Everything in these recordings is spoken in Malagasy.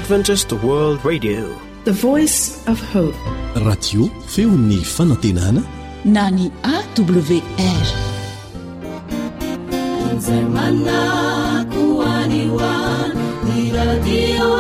Adventist World Radio, the voice of hope. Radio feon'ny fanantenana na ny AWR. Zamana kuaniwan ni radio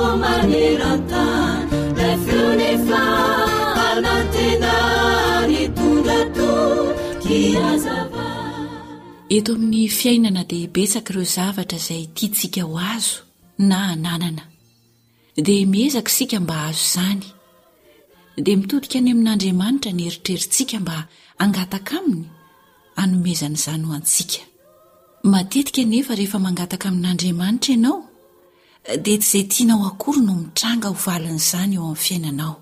manerantan reflefa anantena ni tundato kiazava. Eto amin'ny fiainana dia betsaka ireo zavatra izay tiantsika ho azo na ananana, dia miezaka sika mba azo izany, dia mitodika any amin'Andriamanitra ny eritrerintsika mba angataka aminy anomezana izany ho antsika. Matetika nefa rehefa mangataka amin'Andriamanitra ianao dia tsy izay tianao akory no mitranga ho valin'izany eo amin'ny fiainanao.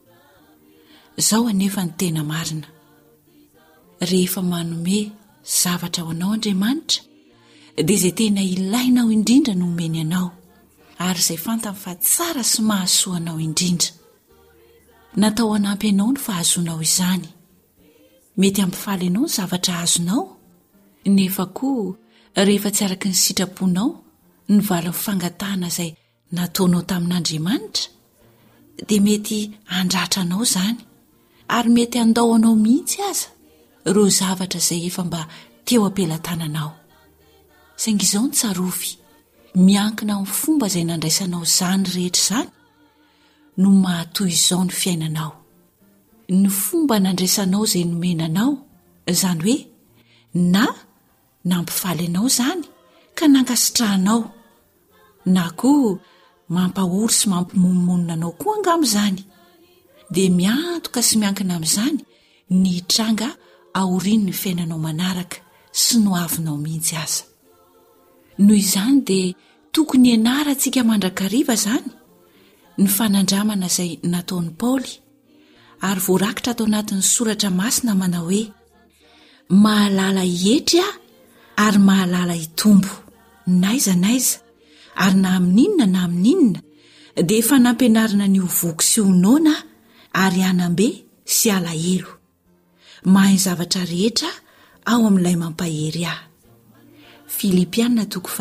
Izao anefa ny tena marina, rehefa manome zavatra ho anao Andriamanitra dia izay tena ilainao indrindra no omeny anao, ary izay fantany fa tsara sy mahasoa anao indrindra. Natao hanampy anao ny fahazoanao izany. Mety hampifaly anao ny zavatra azonao, nefa koa rehefa tsy araka ny sitraponao ny valin'ny fangatahana izay nataonao tamin'Andriamanitra dia mety handratra anao izany, ary mety handao anao mihitsy aza ireo zavatra izay efa mba teo ampelantananao. Saingy izao ny tsarovy, miankina amin'ny fomba izay nandraisanao izany rehetra izany no mahatoy izao ny fiainanao. Ny fomba nandraisanao izay nomenanao, izany hoe na nampifaly anao izany ka nankasitrahanao, na koa mampahory sy mampimonomonina anao koa angamo izany, dia miantoka sy miankina amin'izany ny hitranga aoriany ny fiainanao manaraka sy no avinao mihitsy aza. Noho izany dia tokony ianarantsika mandrakariva izany ny fanandramana izay nataon'i Paoly, ary voarakitra atao anatin'ny soratra masina manao hoe: mahalala hietry aho ary mahalala hitombo, naiza naiza, ary na amin'inona na amin'inona dia efa nampianarina ny hovoky sy honoana ary hanambe sy alahelo, mahay zavatra rehetra ao amin'ilay mampahery ahy. Filipianina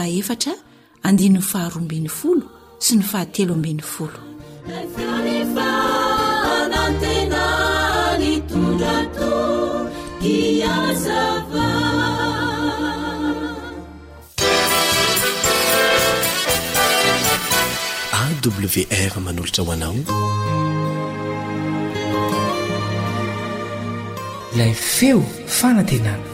4:4-12 sy ny 13. AWR manolotra ho anao Ilay feo fanantenana.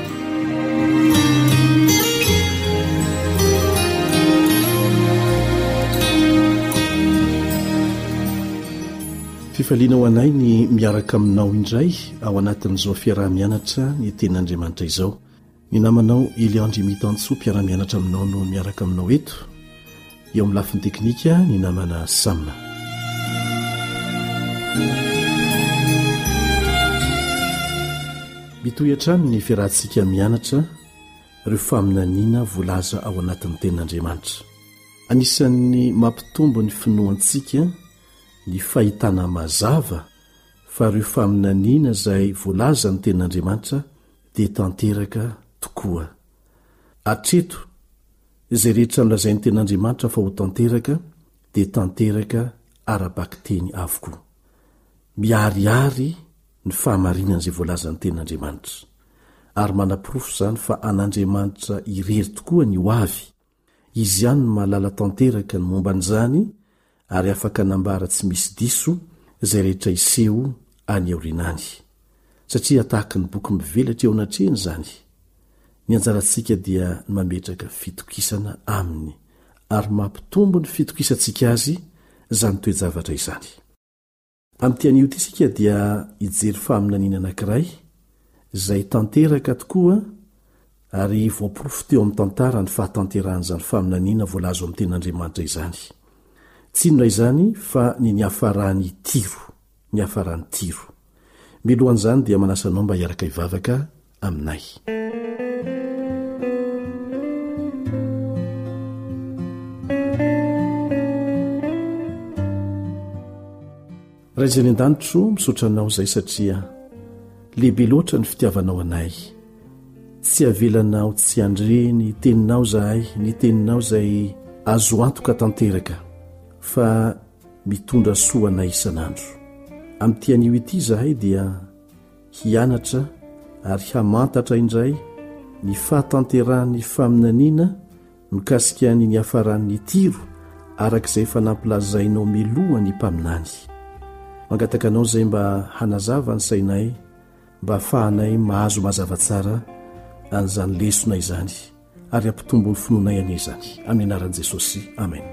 fifaliana ho anay ny miaraka aminao indray ao anatin'izao fiarah-mianatra ny tenin'Andriamanitra izao. Ny namanao Eliandry Mitantso mpiara-mianatra aminao no miaraka aminao eto, eo amin'ny lafiny teknika ny namana Sam. Mitohy-trano ny fiarahantsika mianatra ireo faminaniana voalaza ao anatin'ny tenin'Andriamanitra. Anisan'ny mampitombo ny finoantsika ny fahitana mazava fa ireo faminaniana izay voalaza ny tenin'Andriamanitra dia tanteraka tokoa. Atreto izay rehetra nolazain'ny tenin'Andriamanitra fa ho tanteraka dia tanteraka ara-baky teny avokoa. Miariary ny fahamarinana izay voalaza ny tenin'Andriamanitra, ary manapirofo izany fa an'Andriamanitra irery tokoa ny ho avy. Izy ihany no mahalala tanteraka ny momba an'izany, ary afaka nambara tsy misy diso izay rehetra iseho any aorinany, satria tahaka ny boky mivelatra eo anatreny izany. Ny anjarantsika dia ny mametraka fitokisana aminy, ary mampitombo ny fitokisantsika azy izany toe-javatra izany. Amin'ity anio ity isika dia hijery faminaniana anankiray izay tanteraka tokoa, ary voapirofo teo amin'ny tantara ny fahatanteran'izany faminaniana voalaza amin'ny tenin'Andriamanitra izany. Tsy inona izany fa ny hafarany Tiro, ny hafarany Tiro. Milohan'izany dia manasanao mba hiaraka hivavaka aminay. Ray izay ny an-danitro misaotra anao izay satria lehibe loatra ny fitiavanao anay. Tsy avelanao tsy andre ny teninao zahay, ny teninao izay azo antoka tanteraka fa mitondra soana isan'andro. Amin'tian'io ity izahay dia hianatra ary hamantatra indray ny fahatanterahany faminaniana mikasikan'ny ny hafaran'ny tiro arak'izay efa nampilazainao milohany mpaminany. Mangataka anao izay mba hanazava ny sainay mba hafahanay mahazo mazava tsara an'izany lesona izany ary ampitombo ny finoanay ane izany amin'ny anaran'i Jesosy. Amen.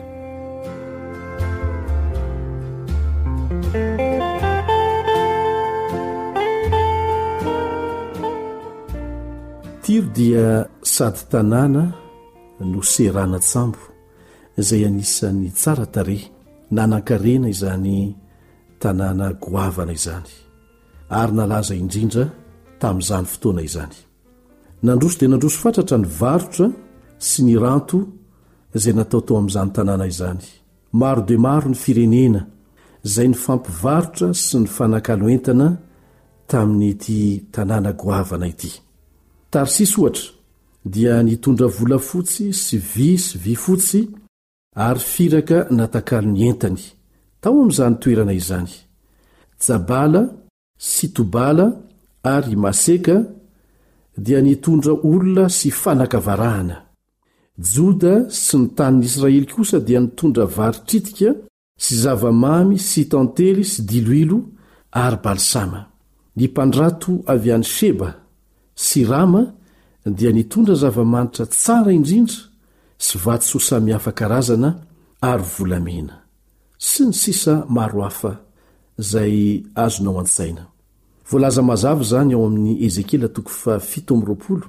Tiro dia sady tanàna no serana tsambo izay anisan'ny tsara tarehy nanan-karena izany tanàna goavana izany ary nalaza indrindra tamin'izany fotoana izany. Nandroso dia nandroso fatratra ny varotra sy ny ranto izay natao tao amin'izany tanàna izany. Maro dia maro ny firenena izay ny fampivarotra sy ny fanakalo entana tamin'ity tanàna goavana ity. Tarsisy ohatra dia nitondra volafotsy sy vy fotsy ary firaka natakalo ny entany tao amin'izany toerana izany. Jabala sy Tobala ary Maseka dia nitondra olona sy fanakavarahana. Joda sy ny tanin'ny Israely kosa dia nitondra varitritika sy zavamamy sy tantely sy diloilo ary balsama. Ny mpandrato avy any Sheba sy Rama dia nitondra zavamanitra tsara indrindra sy vatso samihafa karazana ary volamena sy ny sisa maro hafa izay azonao an-tsaina. Voalaza mazava zany ao amin'ny Ezekila 7:20,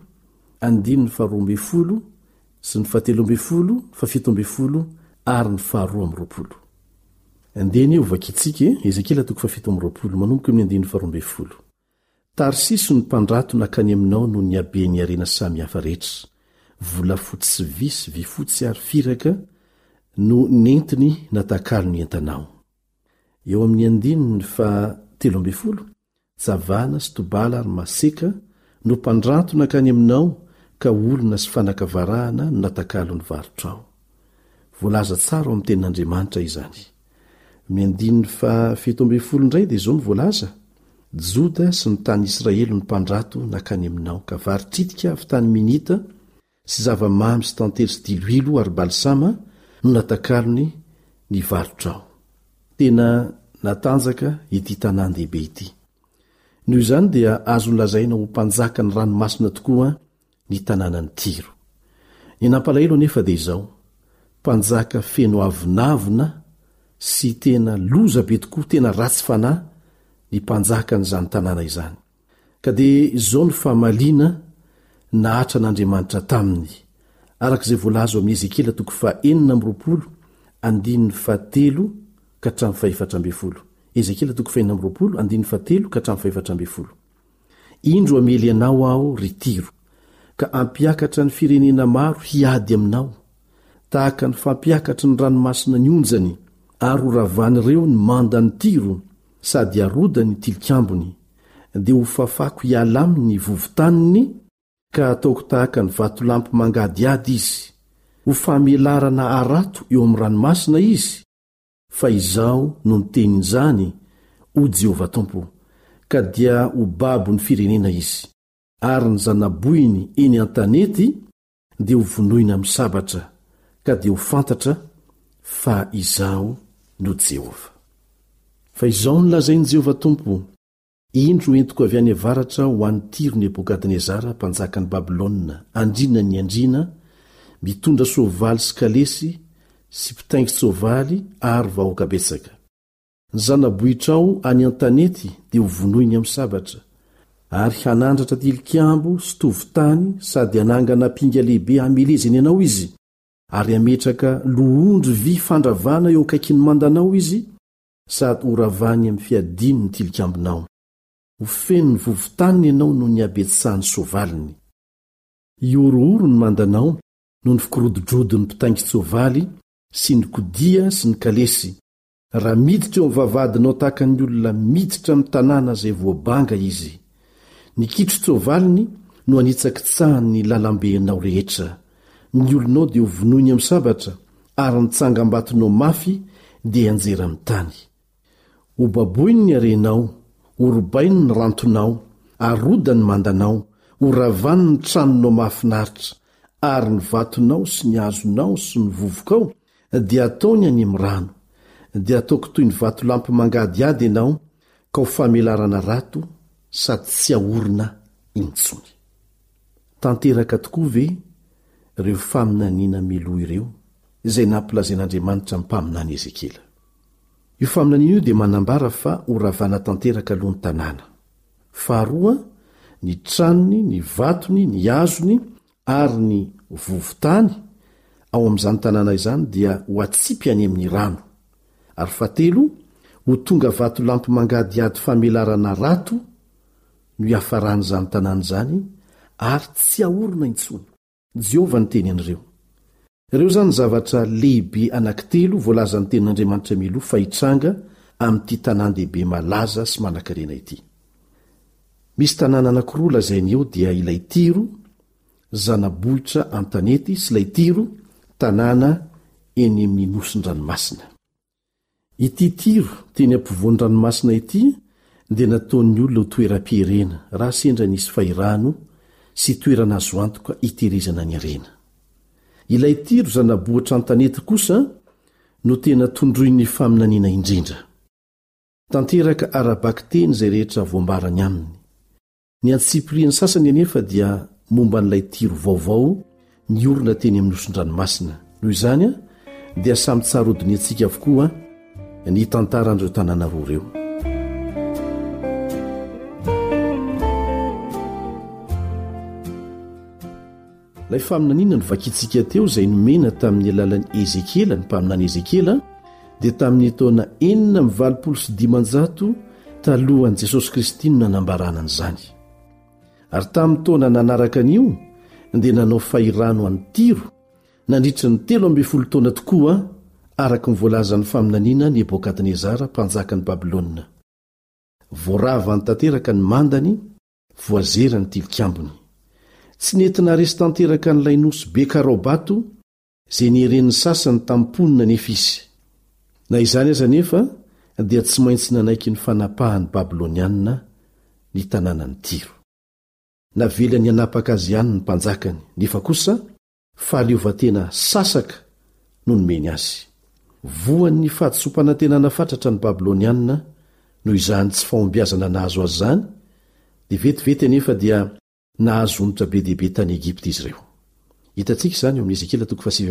9:12 sy ny 7:17 ary ny 12:20. Andeny ovakitsika Ezekila 7:20 manomboka amin'ny 9:12. Tarsisy ny mpandrato nakany aminao no ny abeny arena samy hafa rehetra. Volafotsy sy vy fotsy ary firaka no nentiny natakalo ny entanao. Eo amin'ny 13:13 Javana sy Tobala ary Maseka no mpandrato nakany aminao ka olona sy fanakavarahana no natakalo ny varotrao. Voalaza tsara ao amin'ny tenin'Andriamanitra izany. Amin'ny 17 indray dia izao no voalaza. Joda sy ny tany Israely no mpandrato nakany aminao ka varitritika avy tany Minita sy zavamamy sy tantely sy diloilo ary balsama no natakalony ny varotrao. Tena natanjaka ity tanàn-dehibe ity. Noho izany dia azo lazaina ho mpanjaka ny ranomasina tokoa ny tanànany Tiro. Ny nampalahelo anefa dia izao, mpanjaka feno avinavina sy tena loza be tokoa, tena ratsy fanahy ny mpanjaka n'izany tanàna izany. Ka dia izao ny fahamaliana nahatra n'Andriamanitra taminy arak'izay voalaza amin'ny Ezekila 4:20, 9:17 ka hatramin'ny 4:14. Ezekila 4:20, 9:17 ka hatramin'ny 4:14. Indro amely anao aho ry Tiro, ka ampiakatra ny firenena maro hiady aminao, tahaka ny fampiakatra ny ranomasina ny onjany, ary ho ravan'ireo ny manda ny Tiro, sady aroda ny tilikambony, dia ho fafako hiala aminy vovotaniny, ka ataoko tahaka ny vatolampy mangadiady izy. Ho famelarana arato eo amin'ny ranomasina izy, fa izao no nitenin'izany o Jehovah Tompo, ka dia ho babo ny firenena izy, ary ny zanaboiny eny an-tanety dia ho vonoina amin'ny sabatra, ka dia ho fantatra fa izao no Jehovah. Fa izao no lazain'i Jehovah Tompo, indro entiko avy any avaratra ho an'ny Tiro Nebokadnezara mpanjakan'ny Babilôna, andrina ny andrina, mitondra soavaly sy kalesy sy mpitaingy soavaly ary vahoaka betsaka. Ny zanabohitrao any an-tanety dia ho vonoiny amin'ny sabatra, ary hanandratra tilikambo sy tovotany, sady hanangana pinga lehibe hamelezany ianao izy, ary hametraka lohondry vy fandravana eo akaiky ny mandanao izy, sady ho ravany amin'ny fiadiny ny tilikambonao. Ho feno ny vovotaniny ianao no ny abetsahany soavaliny. Iorooro ny mandanao no ny fikorododrodon'ny mpitaingy soavaly sy ny kodia sy ny kalesy. Raha miditra eo amin'ny vavadinao tahaka ny olona miditra amin'ny tanàna izay voabanga izy. Ny kitro soavaliny no anitsakitsahany ny lalambenao rehetra. Ny olonao dia ho vonoiny amin'ny sabatra, ary ny tsangambatonao mafy dia anjera amin'ny tany. Ho baboiny ny arenao, ho robainy ny rantonao, aroda ny mandanao, ho ravany ny tranonao mahafinaritra, ary ny vatonao sy ny azonao sy ny vovokao dia ataony any amin'ny rano. Dia ataoko toy ny vato lampy mangadiady ianao, ka ho famelarana rato sady tsy ahorina intsony. Tanteraka tokoa ve ireo faminaniana miloa ireo izay nampilazain'Andriamanitra amin'ny mpaminany Ezekela. Io faminaniana io dia manambara fa ho ravana tanteraka aloha ny tanàna. Faharoa, ny tranony, ny vatony, ny azony ary ny vovotany ao amin'izany tanàna izany dia ho atsipy any amin'ny rano. Ary fahatelo, ho tonga vato lampy mangadiady famelarana rato no hiafaran'izany tanàna izany ary tsy ahorina intsony. Jehovah ny teny an'ireo. Ireo zany zavatra lehibe anankitelo voalazan'ny tenin'Andriamanitra miloa fahitranga amin'ity tanàn-dehibe malaza sy manan-karena ity. Misy tanàna anankiroa lazainy eo dia ilay Tiro, zanabohitra an-tanety, sy ilay Tiro, tanàna eny amin'ny nosin-dranomasina. Ity Tiro teny ampovoan'ny ranomasina ity dia nataon'ny olona ho toeram-piherena raha sendra nisy fahirano sy toerana azo antoka itehirizana ny arena. Ilay Tiro zanabohitra an-tanety kosa no tena tondroin'ny faminaniana indrindra. Tanteraka arabaky teny izay rehetra voambarany aminy. Ny antsipiriany sasany anefa dia momba n'ilay Tiro vaovao ny orona teny amin'ny nosin-dranomasina. Noho izany dia samy tsarodiny antsika avokoa ny tantaran'ireo tanàna roa ireo. Ilay faminaniana no vakitsika teo izay nomena tamin'ny alalan'i Ezekela, ny mpaminany Ezekela, dia tamin'ny taona 425 talohan'i Jesosy Kristy no nanambarana an'izany. Ary tamin'ny taona nanaraka an'io dia nanao fahirano an'ny Tiro nandritra ny 12 taona tokoa araka ny voalazan'ny faminaniana Nebokadnezara mpanjakan'ny Babilôna. Voarava ny tanteraka ny mandany, voazera ny tilikambony. Tsy nentina resy tanteraka n'ilay nosy be karobato izay nieren'ny sasany tamponina nefisy. Na izany aza nefa dia tsy maintsy nanaiky ny fanapahan'ny Babilônianina ny tanànany Tiro. Navelany hanapaka azy ihany ny mpanjakany, nefa kosa fahaleovan-tena sasaka no nomeny azy. Voan'ny fahadisom-panantenana fatratra ny Babilônianina noho izany tsy fahombiazana nahazo azy zany, dia vetivety anefa dia nahazo onitra be dehibe tany Egipta izy ireo. Hitantsika izany eo amin'ny Ezekela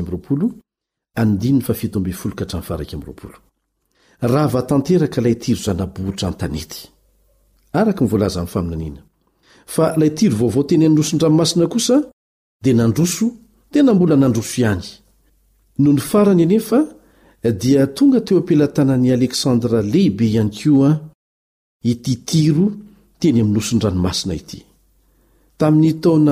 7:17-20. Rava tanteraka ilay Tiro zanabohitra an-tanety, araka ny voalaza amin'ny faminaniana. Fa ilay Tiro vaovao teny amin'ny nosin-dranomasina kosa dia nandroso, tena mbola nandroso ihany. No ny farany anefa dia tonga teo ampelantanan'i Aleksandra lehibe ihany koa ity Tiro teny amin'ny nosin-dranomasina ity. Tamin'ny taona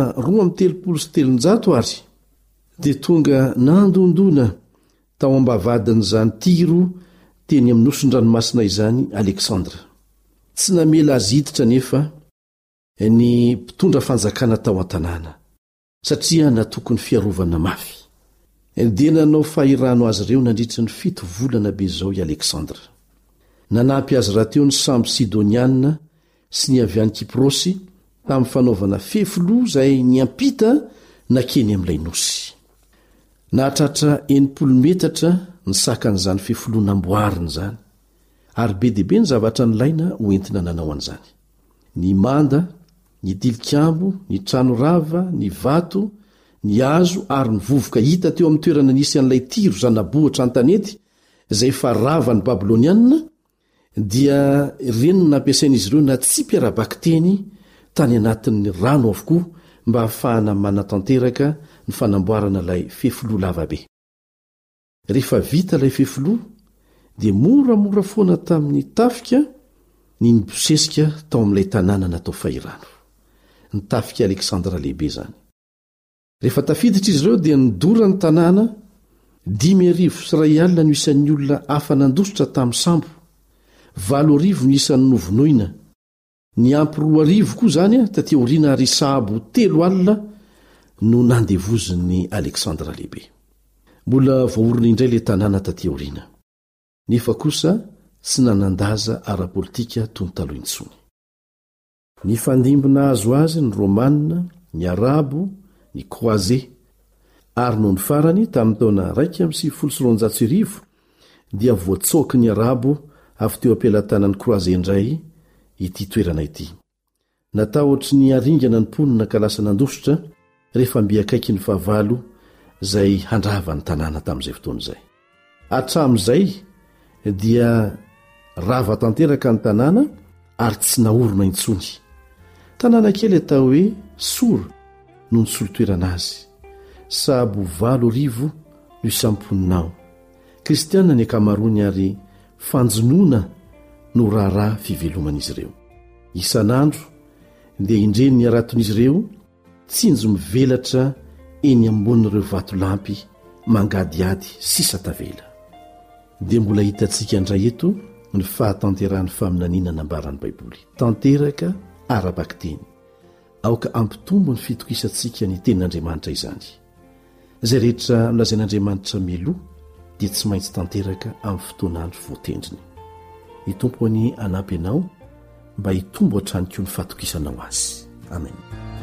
237 ary dia tonga nandondona tao ambavadin'izany Tiro teny amin'ny nosin-dranomasina izany Aleksandra. Tsy namela azy hiditra nefa ny mpitondra fanjakana tao an-tanàna satria natokony fiarovana mafy. Dia nanao fahirano azy ireo nandritra ny 7 volana be zao i Aleksandra. Nanampy azy rahateo ny samby Sidonianina sy ny avy any Kiprosy tamin'ny fanaovana fefilo izay niampita nakeny amin'ilay nosy. Nahatratra 80 metatra ny sakan'izany fefilonamboarina izany, ary be dehibe ny zavatra nilaina ho entina nanao an'izany. Ny manda, ny tilikambo, ny trano rava, ny vato, ny hazo ary ny vovoka hita teo amin'ny toerana nisy an'ilay Tiro zanabohitra an-tanety izay fa rava ny Babilônianina, dia reny nampiasain'izy ireo na tsy mpiarabaky teny tany anatin'ny rano avokoa mba hahafahana manatanteraka ny fanamboarana ilay fefilo lavabe. Rehefa vita ilay fefilo dia moramora foana tamin'ny tafika ny nibosesika tao amin'ilay tanàna natao fahirano, ny tafika Aleksandra lehibe zany. Rehefa tafiditra izy ireo dia nidora ny tanàna 5,000 sy 1,000 no isan'ny olona hafa nandositra tamin'ny sambo, 8,000 no isan'ny novonoina, ny ampy 2,000 koa zany taty aoriana ary sahabo 3,000 no nandevoziny Aleksandra lehibe. Mbola voaorina indray le tanàna taty aoriana. nefa kosa tsy nanandaza ara-politika tony taloha intsony. Ny fandimbina azo azy ny romanina, ny arabo, ny kroaze ary noho ny farany tamin'ny taona 1990 dia voatsoky ny arabo avy teo ampelantanan'ny kroaze indray ity toerana ity. Natao ohatry ny aringana ny ponina ka lasa nandositra rehefa mbiakaiky ny fahavalo izay handrava ny tanàna tamin'izay fotoana izay. Hatramin'izay dia rava tanteraka ny tanàna ary tsy naorona intsony. Tanàna kely atao hoe Sora no ny solotoerana azy. Sahabo 8,000 no isamponinao. Kristianina ny akamaroany ary fanjonoana no raharaha fiveloman'izy ireo. Isan'andro dia indreny ny araton'izy ireo tsinjo mivelatra eny ambonin'ireo vatolampy mangadiady sisa tavela. Dia mbola hitantsika indray eto ny fahatanterahany faminaniana nambaran'ny Baiboly. Tanteraka ara-baky teny. Aoka ampitombo ny fitokisantsika ny tenin'Andriamanitra izany. Izay rehetra nolazain'Andriamanitra miloha dia tsy maintsy tanteraka amin'ny fotoanandro voatendriny. Ny tompony anampy ianao mba hitombo hatrany koa ny fatokisanao azy. Amen.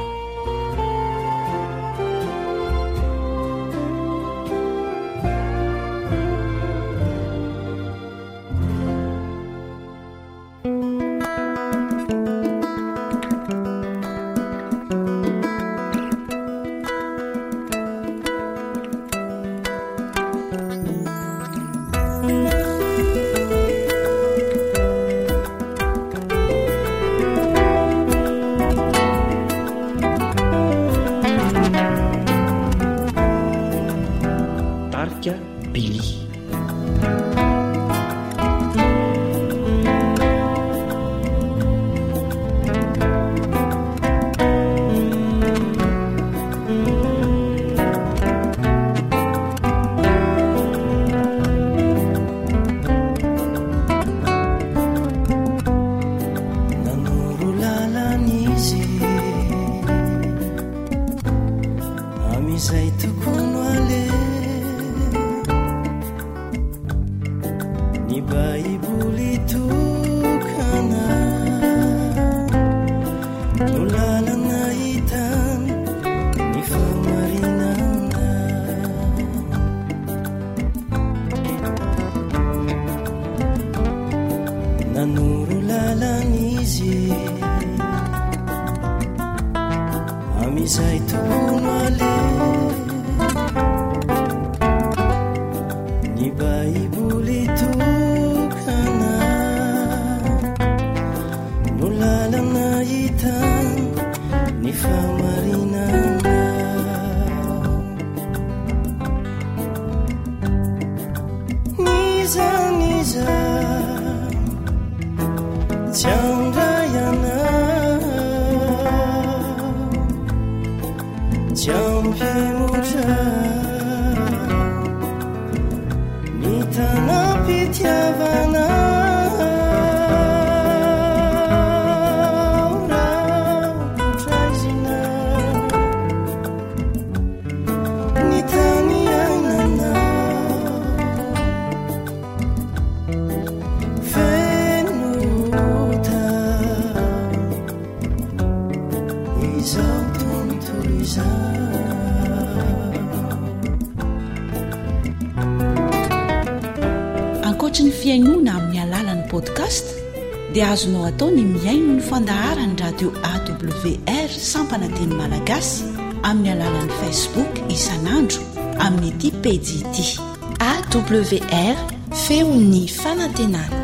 Ankoatra ny fiainoana amin'ny alalan'ny podcast dia azonao atao ny miaino ny fandaharany radio AWR sampana teny malagasy amin'ny alalan'ny Facebook isanandro amin'ny ity page ity AWR feon'ny fanantenana.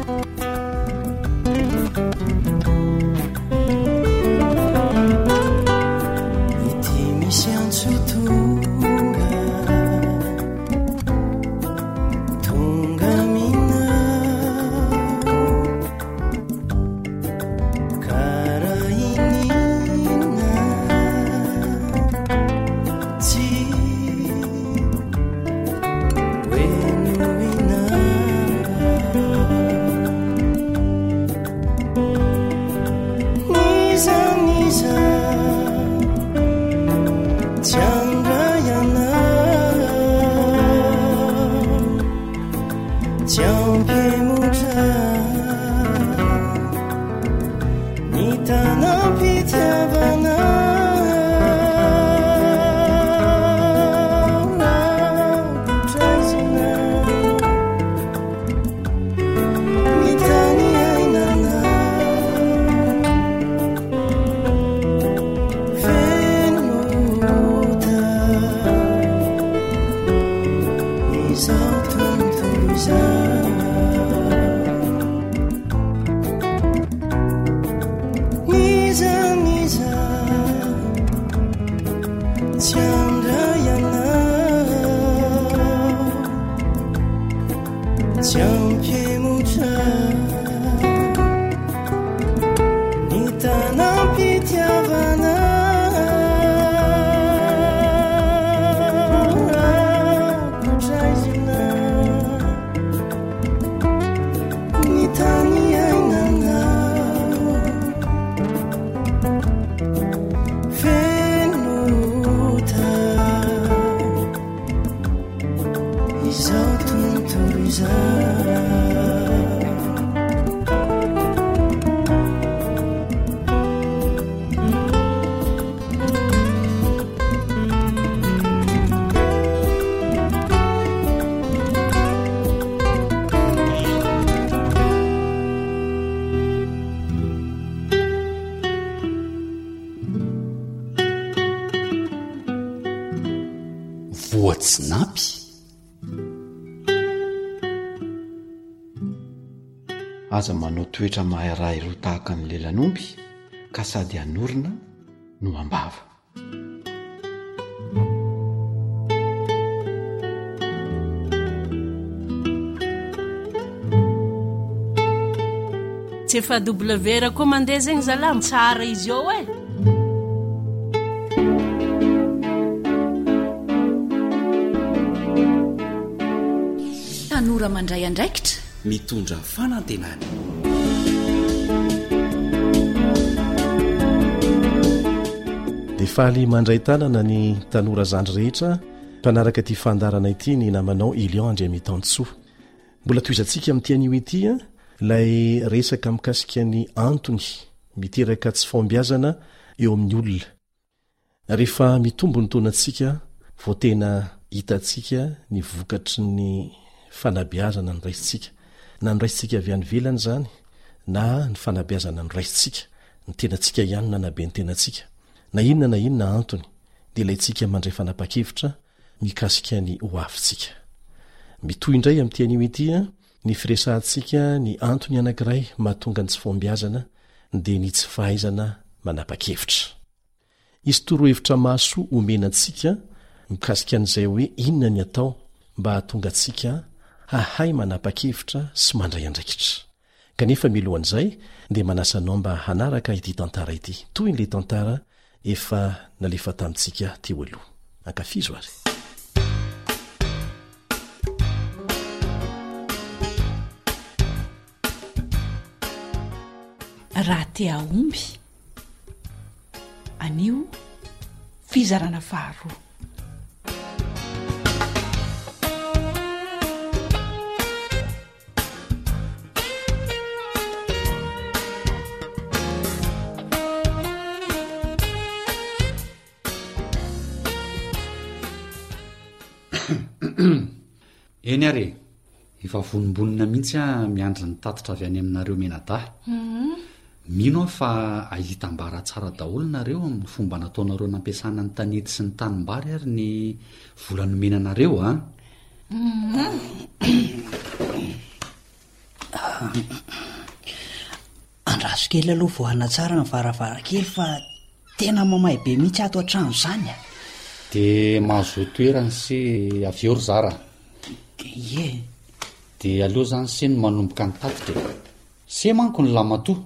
voatsinapy aza manao toetra mahay raha ireo tahaka ny lelan'omby ka sady anorina no ambava tsy efa W ra koa mandeha zegny zalamo tsara izy ao e tanora mandray andraikitra mitondra fanantenana dia faly mandray tanana ny tanora zandry rehetra mpanaraka ty fandarana ity ny namanao Ilion Andria Mitansoa mbola toizantsika amin'tian'io ity ilay resaka mikasika ny antony miteraka tsy fombiazana eo amin'ny olona rehefa mitombo ny taonantsika vao tena hitantsika ny vokatry ny fanabeazana ny raisitsika na ny raisitsika avy any velany zany na ny fanabeazana ny raisitsika ny tenantsika ihany nanabe ny tenantsika na inona antony dia ilayntsika mandray fanapa-kevitra mikasika ny ho afintsika mitoy indray amin'tian'io ity ny firesahantsika ny antony anankiray mahatonga ny tsy fombiazana dia ny tsy fahaizana manapa-kevitra izy torohevitra mahasoa omenantsika mikasika an'izay hoe inona ny atao mba hahatonga antsika hahay manapa-kevitra sy mandray andraikitra kanefa milohan'izay dia manasanao mba hanaraka ity tantara ity toy n'ilay tantara efa nalefa tamintsika teo aloha ankafizo ary raha tea omby anio fizarana faharoa eny ary efa vonimbonina mihitsy a miandry ny tatitra avy any aminareo menada mino aho fa ahitambara tsara daholo nareo amin'ny fomba nataonareo nampiasana ny tanety sy ny tanimbary ary ny volanomenanareo a andrasokely aloha voana tsara ny varavarakely fa tena mamay be mihitsy ato an-trano zany a dia mahazo toerany sy avy eo ry zara ye dia aloha zany se no manomboka ny tatitra se manko ny lamatoa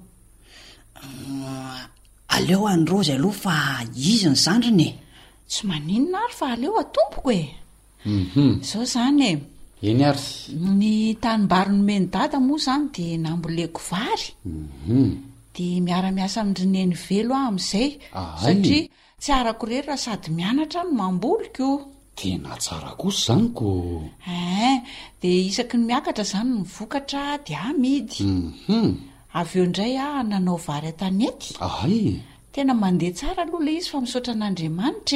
aleo any rozy aloha fa izy ny zandriny tsy maninona ary fa aleo atompoko e zao zany e eny ary ny tanimbary nomeny dada moa zany dia namboleko vary dia miara-miasa amindrineny velo aho amin'izay satria tsy arako rery raha sady mianatra no mamboliko tena tsara kosa zany ko dia isaky ny miakatra zany ny vokatra dia amidy avy eo indray a nanao vary an-tanety tena mandeha tsara aloha lay izy fa misaotra an'Andriamanitra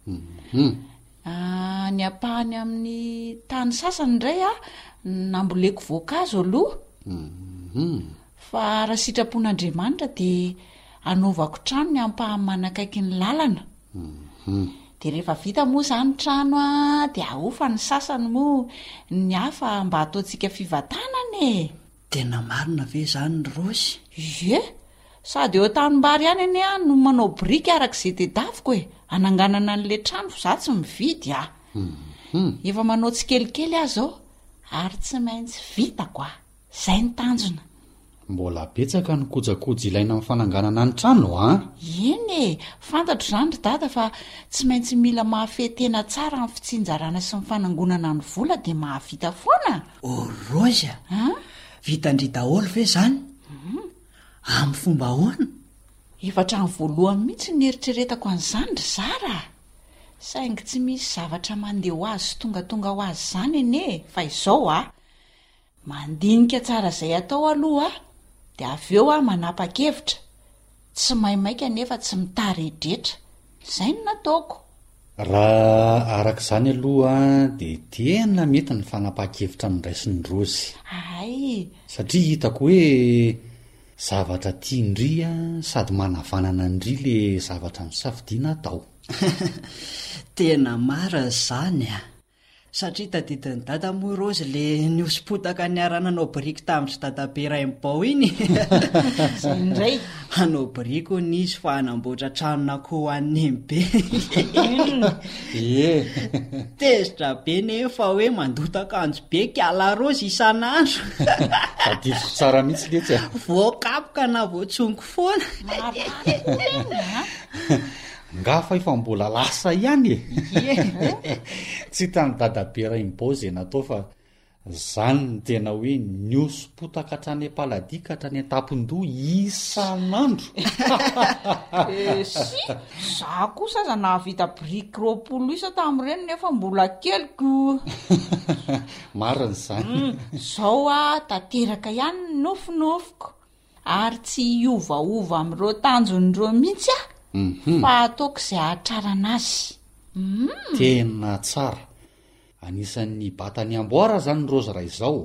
ny ampahany amin'ny tany sasany indray a namboleko voankazo aloha fa raha sitrapon'Andriamanitra dia anaovako trano ny ampahany manakaiky ny lalana dia rehefa vita moa izany trano a dia ahofa ny sasany moa ny hafa mba ataontsika fivatanana e. Tena marina ve izany Rosy? Ie, sady eo tanimbary ihany anie a no manao biriky arak'izay tedaviko e, ananganana an'ilay trano fa izaho tsy mividy a. Efa manao tsikelikely aho izao ary tsy maintsy vitako a, izay ny tanjona. Mbola betsaka ny kojakoja ilaina amin'ny fananganana ny trano a? Eny e, fantatro izany ry dada fa tsy maintsy mila mahafehy tena tsara amin'ny fitsinjarana sy ny fanangonana ny vola dia mahavita foana. Rosy vitandry daholo ve izany? Amin'ny fomba ahoana? Efa hatrany voalohany mihitsy ny eritreretako an'izany ry Zara, saingy tsy misy zavatra mandeha ho azy sy tonga ho azy izany ene. Fa izao mandinika tsara izay atao aloha dia avy eo manapa-kevitra, tsy maimaika nefa tsy mitareidretra. Izay no nataoko. Raha arak'izany aloha dia tena mety ny fanapa-kevitra ny raisiny Rosy. Ay, satria hitako hoe zavatra tiandria sady manavanana andry le zavatra misafidiana atao. Tena mara izany satria tadidiny dada moa Rosy le niosim-potaka niarana anao biriky tamin'ny dadabe Raim-Bao iny. Izay indray anao biriky hono izy fa hanamboatra tranona koa an'ny be. Tezitra be nefa hoe mandotaka anjo be kiala Rosy isan'andro. Tadidiko tsara mihitsy letsy voakapoka na voatsongo foana. Nga fa efa mbola lasa ihany tsy tany dadabe Raim-Bao izay natao fa izany ny tena hoe niosim-potaka hatrany Paladie ka hatrany Tampindoha isan'andro. Si za kosa aza nahavita biriky 20 isa tamin'ireny nefa mbola keliko. Marina izany. Zao tanteraka ihany ny nofinofiko ary tsy iovaova amin'ireo tanjon'ireo mihitsy fa ataoko izay hahatrarana azy. Tena tsara, anisan'ny batany amboara izany Rosy raha izao.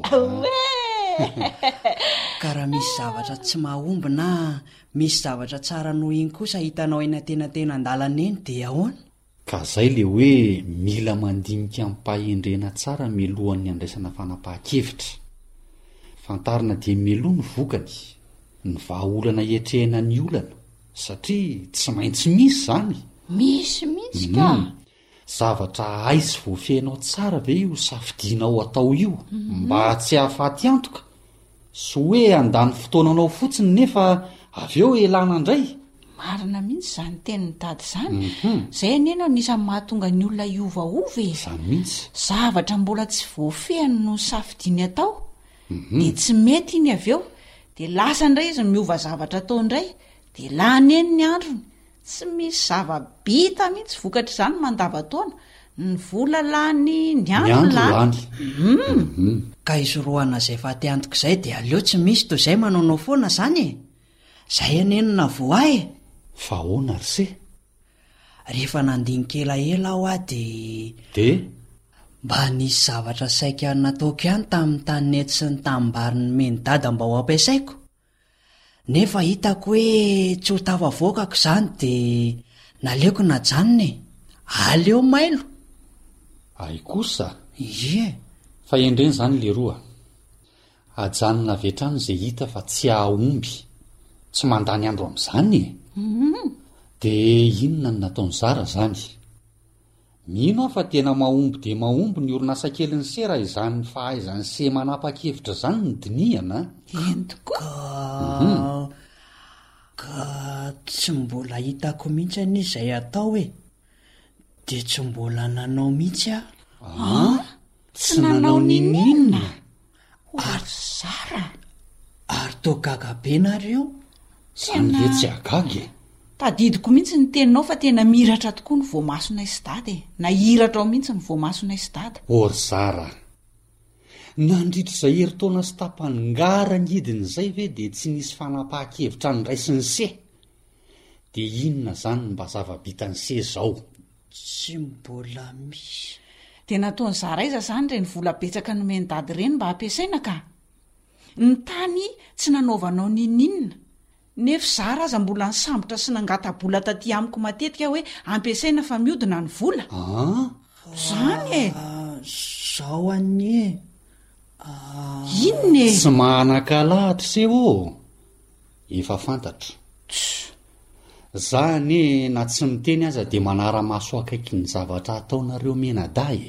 Ka raha misy zavatra tsy mahomby na misy zavatra tsara noho iny kosa hitanao eny tena an-dalana eny dia ahoana? Ka izay le hoe mila mandinika mipahendrena tsara mialohan'ny andraisana fanapahan-kevitra. Fantarina dia mialoha ny vokany, ny vahaolana hiatrehana ny olana, satria tsy maintsy misy izany. Misy mihitsy ka. Zavatra aizy voafehinao tsara ve io safidianao atao io mba tsy hahafaty antoka, sy hoe andany fotoananao fotsiny nefa avy eo elana indray. Marina mihitsy izany tenin'ny dady izany. Izay anena anisan'ny mahatonga ny olona iovaova. Izany mihitsy. Zavatra mbola tsy voafehiny no safidiany atao dia tsy mety iny avy eo, dia lasa indray izy miova zavatra atao indray dia lany eny ny androny. Tsy misy zava-bita mihitsy vokatra izany mandava-taona, ny vola lany, ny andro lany. Ka isorohana izay faty antoka izay dia aleo tsy misy toy izay manaonao foana izany. Izay anenina voay. Fa ahoana ry se? Rehefa nandinika elaela aho dia mba nisy zavatra saika nataoko ihany tamin'ny tany nety sy ny tanimbary ny meny dada mba ho ampiasaiko. Nefa hitako hoe tsy ho tafavoakako izany dia naleoko najanona aleo mailo. Ay kosa? Ie. Fa endreny izany le roa. Ajanona avetrany izay hita fa tsy ahomby, tsy mandany andro amin'izany. Dia inona no nataony Zara izany? Mino aho fa tena mahomby dia mahomby ny orinasa kely ny sera izany fahaizany se manapa-kevitra izany ny dinihana. Ka tsy mbola hitako mihitsy any izay atao dia tsy mbola nanao mihitsy Tsy nanao ninina. Ary Zara, ary toa gaga be nareo. Izany ve tsy agagy? Tadidiko mihitsy ny teninao fa tena miratra tokoa ny voamasonay sy dada. Nahiratra ao mihitsy ny voamasonay sy dada. Or Zara, nandritra izay herintaona sy tapany ngara ngidiny izay ve dia tsy nisy fanapahan-kevitra ny raisiny se? dia inona zany mba zava-bitany se zao? tsy mbola misy. dia nataony zaraiza zany reny vola betsaka nomeny dady ireny mba hampiasaina ka ny tany tsy nanaovanao nininna nefa zara aza mbola nisambotra sy nangatabola taty amiko matetika hoe ampiasaina fa miodina ny vola zany zao anye inona e tsy mahanan-kalahatra se o efa fantatra zany na tsy miteny aza dia manara-maso akaiky ny zavatra ataonareo menadahy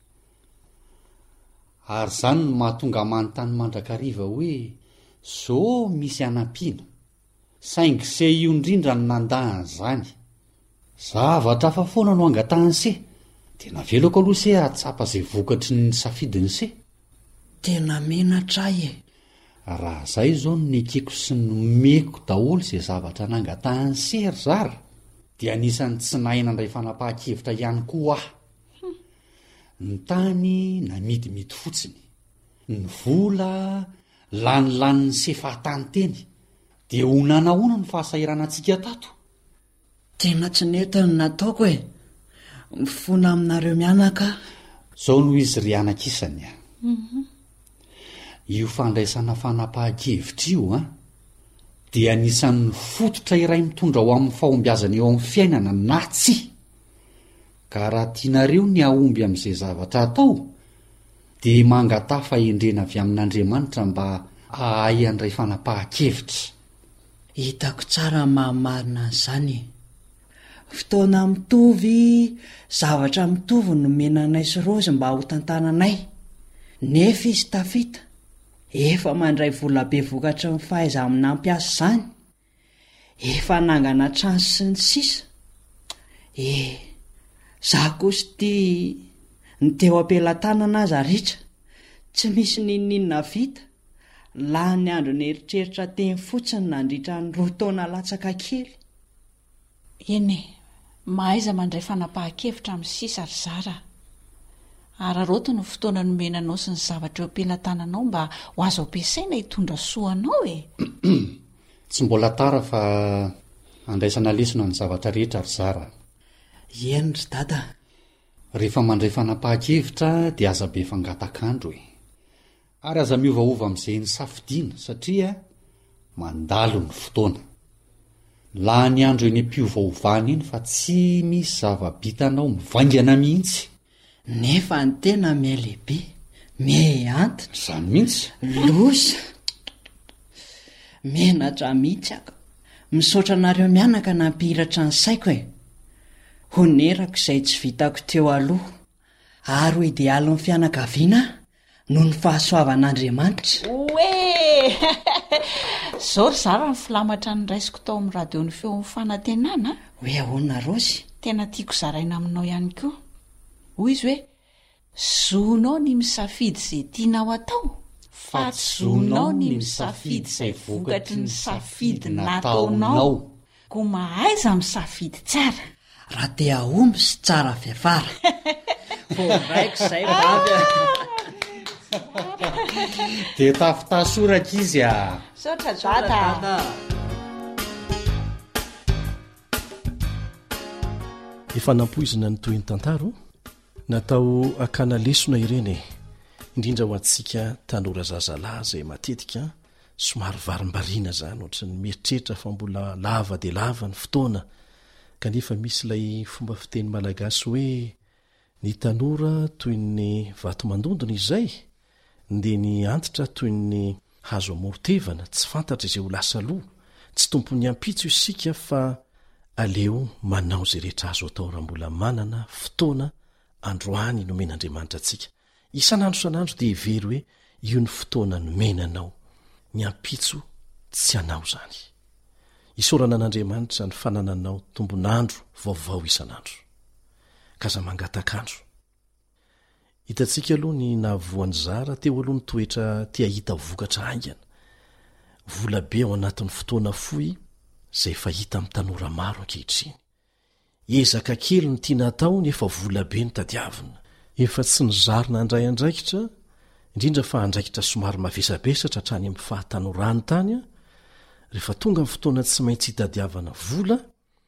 ary zany no mahatonga manontany mandrakariva hoe so misy anampiana saingy se io indrindra ny nandahany zany zavatra fa foana no angatahany se dia naveloko aloha se atsapa zay vokatry ny safidiny se tena menatra e raha zay zao no nekeko sy nomeko daholo zay zavatra nangatahany sery zara dia anisany tsy naina indray fanapahan-kevitra ihany koa ny tany namidimity fotsiny ny vola lanilaniny sefahatany teny dia honanahoana ny fahasairana antsika tato tena tsy netiny nataoko e mifona aminareo mianaka zao no izy ry anak-isany io fandraisana fanapahan-kevitra io dia anisan'ny fototra iray mitondra ho amin'ny fahombiazana eo amin'ny fiainana na tsy ka raha tianareo ny ahomby amin'izay zavatra atao dia mangatafa endrena avy amin'Andriamanitra mba ahay andray fanapahan-kevitra hitako tsara mahamarina an'izany fotoana mitovy zavatra mitovy no menanay sy rozy mba ho tantananay nefa izy tafita efa mandray volabe vokatra ny fahaiza amin'ampiasa zany efa nangana trans sy ny sisa za kosa tia ny teo ampelantanana aza ritra tsy misy nininna vita laha ny andro ny eritreritra teny fotsiny nandritra ny 2 taona latsaka kely eny mahaiza mandray fanapahan-kevitra amin'ny sisa ry zara araroto ny fotoana nomenanao sy ny zavatra eo ampelantananao mba ho azo ampiasaina hitondra soanao e tsy mbola tara fa andraisana lesona ny zavatra rehetra ry zara eny ry dada rehefa mandray fanapahan-kevitra dia aza be fangatakandro ary aza miovaova amin'izay ny safidiana satria mandalo ny fotoana laha ny andro eny am-piovaovana eny fa tsy misy zava-bitanao mivaingana mihitsy nefa ny tena mialehibe miantitra zany mihitsy losa menatra mihitsy aka misaotra anareo mianaka nampihiratra ny saiko honerako izay tsy vitako teo aloha ary ho idealy ny fianakaviana noho ny fahasoavan'Andriamanitra oe zao ry zara ny filamatra ny raisiko tao amin'ny radio ny feo ny fanantenana hoe ahoana rozy tena tiako zaraina aminao ihany koa hoy izy hoe zonao ny misafidy izay tianao atao fa tsy zonao ny misafidy izay vokatry ny safidy nataonao ko mahaiza misafidy tsara raha te ahomby sy tsara fiafara raiko zay dia tafitasoraka izy saotra dada efa nampoizina ny toy ny tantaro natao akana lesona ireny indrindra ho antsika tanora zazalahy zay matetika somary varim-bariana zany ohatra ny mieritreritra fa mbola lava dia lava ny fotoana kanefa misy ilay fomba fiteny malagasy hoe ny tanora toy ny vatomandondona izay dia ny antitra toy ny hazo amorotevana tsy fantatra izay ho lasa loha tsy tompony ampitso isika fa aleo manao izay rehetra azo atao raha mbola manana fotoana androany nomen'Andriamanitra antsika isan'andro san'andro dia hevery hoe io ny fotoana nomenanao ny ampitso tsy anao zany isorana an'Andriamanitra ny fanananao tombonandro vaovao isan'andro kaza mangatakandro hitantsika aloha ny nahavoan'ny zara teo aloha ny toetra tia hita vokatra aingana volabe ao anatin'ny fotoana foy zay fa hita amin'ny tanora maro ankehitriny ezaka kely ny tia natao nefa volabe ny tadiavina efa tsy nizarina andray andraikitra indrindra fa andraikitra somary mavesabesatra hatrany amin'ny fahatanorany tany rehefa tonga ny fotoana tsy maintsy hitadiavana vola